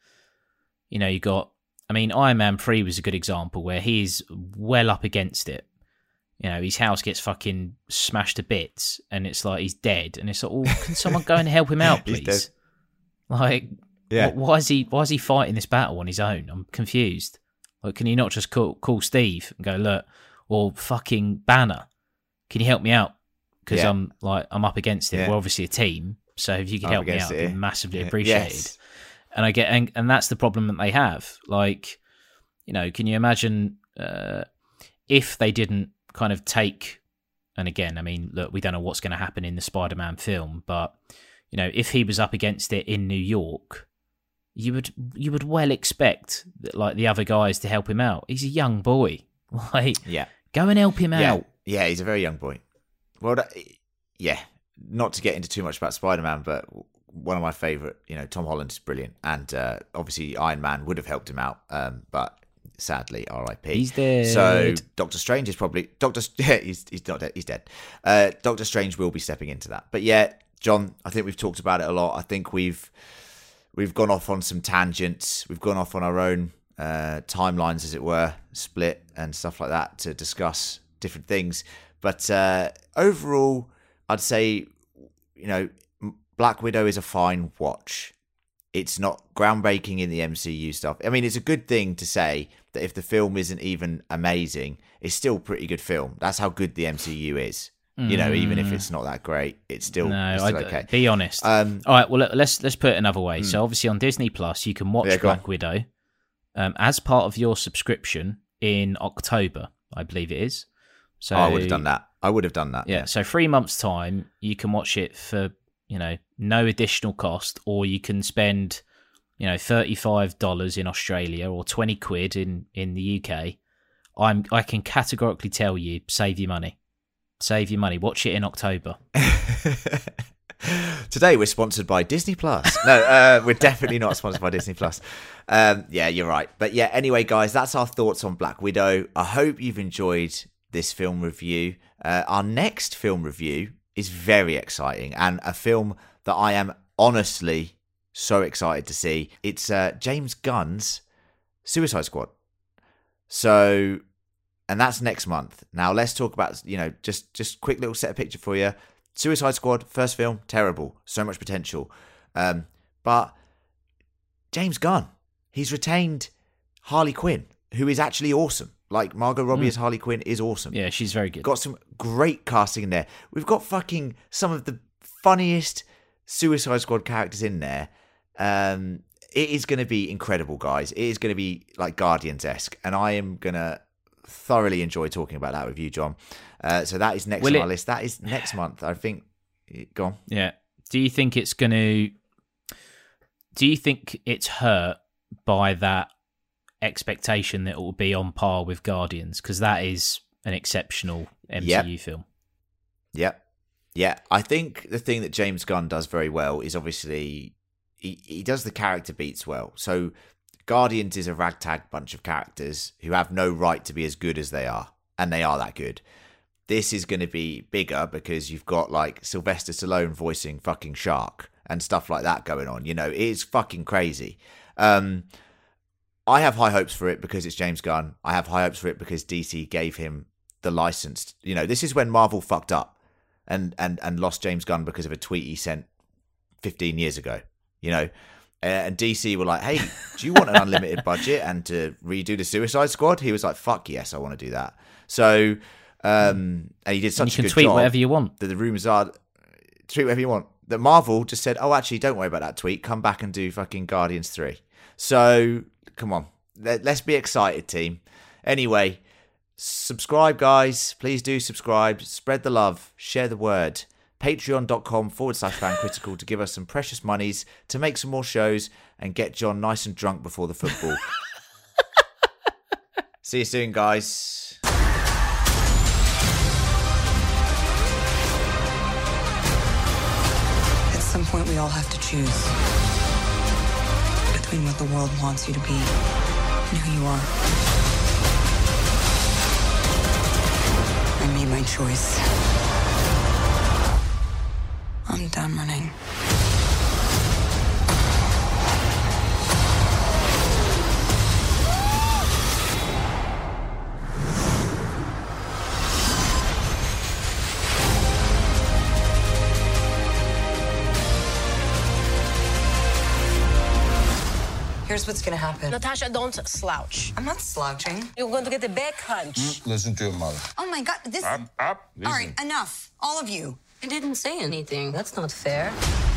Speaker 7: you know, you got. I mean, Iron Man three was a good example where he's well up against it. You know, his house gets fucking smashed to bits, and it's like he's dead. And it's like, oh, can someone go and help him out, please? Like,
Speaker 6: yeah.
Speaker 7: wh- why is he why is he fighting this battle on his own? I'm confused. Like, can you not just call call Steve and go, look, or fucking Banner, can you help me out? Because
Speaker 6: Yeah.
Speaker 7: I'm like I'm up against it.
Speaker 6: Yeah.
Speaker 7: We're obviously a team, so if you can
Speaker 6: Up
Speaker 7: help me
Speaker 6: against
Speaker 7: out,
Speaker 6: it,
Speaker 7: it'd
Speaker 6: yeah.
Speaker 7: be massively
Speaker 6: Yeah.
Speaker 7: appreciated.
Speaker 6: Yes.
Speaker 7: And I get, and, and that's the problem that they have. Like, you know, can you imagine uh, if they didn't kind of take, and again, I mean, look, we don't know what's going to happen in the Spider-Man film, but, you know, if he was up against it in New York, you would you would well expect that, like, the other guys to help him out. He's a young boy. Like,
Speaker 6: Yeah.
Speaker 7: go and help him
Speaker 6: Yeah.
Speaker 7: out.
Speaker 6: Yeah, he's a very young boy. Well, that, yeah, not to get into too much about Spider-Man, but one of my favourite, you know, Tom Holland is brilliant. And uh, obviously Iron Man would have helped him out, um, but sadly, R I P.
Speaker 7: He's dead.
Speaker 6: So Doctor Strange is probably... Doctor. Yeah, he's, he's not dead. He's dead. Uh, Doctor Strange will be stepping into that. But yeah, John, I think we've talked about it a lot. I think we've we've gone off on some tangents. We've gone off on our own uh, timelines, as it were, split and stuff like that to discuss different things. But uh, overall, I'd say, you know, Black Widow is a fine watch. It's not groundbreaking in the M C U stuff. I mean, it's a good thing to say that if the film isn't even amazing, it's still a pretty good film. That's how good the M C U is. You know, even if it's not that great, it's still,
Speaker 7: No,
Speaker 6: it's still
Speaker 7: I,
Speaker 6: okay.
Speaker 7: Be honest.
Speaker 6: Um,
Speaker 7: All right, well, let- let's let's put it another way. So obviously on Disney Plus, you can watch
Speaker 6: Yeah, go on.
Speaker 7: Black Widow um, as part of your subscription in October, I believe it is. So
Speaker 6: oh, I would have done that. I would have done that.
Speaker 7: Yeah, so three months' time, you can watch it for, you know, no additional cost, or you can spend, you know, thirty-five dollars in Australia or twenty quid in, in the U K. I'm I can categorically tell you, save your money. Save your money. Watch it in October.
Speaker 6: Today we're sponsored by Disney Plus. No, uh, we're definitely not sponsored by Disney Plus. Um, yeah, you're right. But yeah, anyway, guys, that's our thoughts on Black Widow. I hope you've enjoyed this film review. Uh, our next film review is very exciting, and a film that I am honestly so excited to see. It's uh, James Gunn's Suicide Squad. So, and that's next month. Now let's talk about, you know, just just quick little set of picture for you. Suicide Squad, first film, terrible. So much potential. Um, but James Gunn, he's retained Harley Quinn, who is actually awesome. Like, Margot Robbie
Speaker 7: Mm.
Speaker 6: as Harley Quinn is awesome.
Speaker 7: Yeah, she's very good.
Speaker 6: Got some great casting in there. We've got fucking some of the funniest Suicide Squad characters in there. Um, it is going to be incredible, guys. It is going to be like Guardians-esque. And I am going to thoroughly enjoy talking about that with you, John. Uh, so that is next
Speaker 7: Will
Speaker 6: on
Speaker 7: it-
Speaker 6: our list. That is next month, I think. Go on.
Speaker 7: Yeah. Do you think it's going to... Do you think it's hurt by that expectation that it will be on par with Guardians? Because that is an exceptional M C U
Speaker 6: Yep.
Speaker 7: film.
Speaker 6: Yep. Yeah. I think the thing that James Gunn does very well is obviously he, he does the character beats well. So Guardians is a ragtag bunch of characters who have no right to be as good as they are. And they are that good. This is going to be bigger because you've got like Sylvester Stallone voicing fucking Shark and stuff like that going on. You know, it is fucking crazy. Um, I have high hopes for it because it's James Gunn. I have high hopes for it because D C gave him the license. You know, this is when Marvel fucked up and, and, and lost James Gunn because of a tweet he sent fifteen years ago, you know. Uh, and D C were like, hey, do you want an unlimited budget and to redo the Suicide Squad? He was like, fuck yes, I want to do that. So, um, and he did such
Speaker 7: and you can
Speaker 6: a good
Speaker 7: tweet
Speaker 6: job
Speaker 7: whatever you want.
Speaker 6: That the rumours are, tweet whatever you want. That Marvel just said, oh, actually, don't worry about that tweet. Come back and do fucking Guardians three. So, come on. Let, let's be excited, team. Anyway, subscribe, guys. Please do subscribe. Spread the love. Share the word. Patreon.com forward slash fan critical to give us some precious monies to make some more shows and get John nice and drunk before the football. See you soon, guys.
Speaker 5: At some point, we all have to choose between what the world wants you to be and who you are. I made my choice. I'm done running. Here's what's gonna happen.
Speaker 8: Natasha, don't slouch.
Speaker 5: I'm not slouching.
Speaker 8: You're going to get a back hunch.
Speaker 9: Mm, listen to your mother.
Speaker 5: Oh my God, this.
Speaker 9: Up, up.
Speaker 5: All right, enough, all of you.
Speaker 4: I didn't say anything. That's not fair.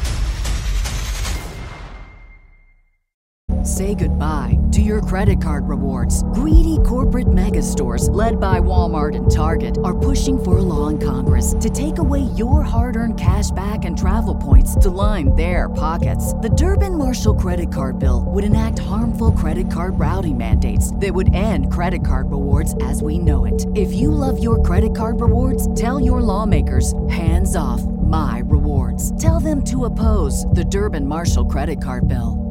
Speaker 3: Say goodbye to your credit card rewards. Greedy corporate mega stores, led by Walmart and Target, are pushing for a law in Congress to take away your hard-earned cash back and travel points to line their pockets. The Durbin-Marshall credit card bill would enact harmful credit card routing mandates that would end credit card rewards as we know it. If you love your credit card rewards, tell your lawmakers, hands off my rewards. Tell them to oppose the Durbin-Marshall credit card bill.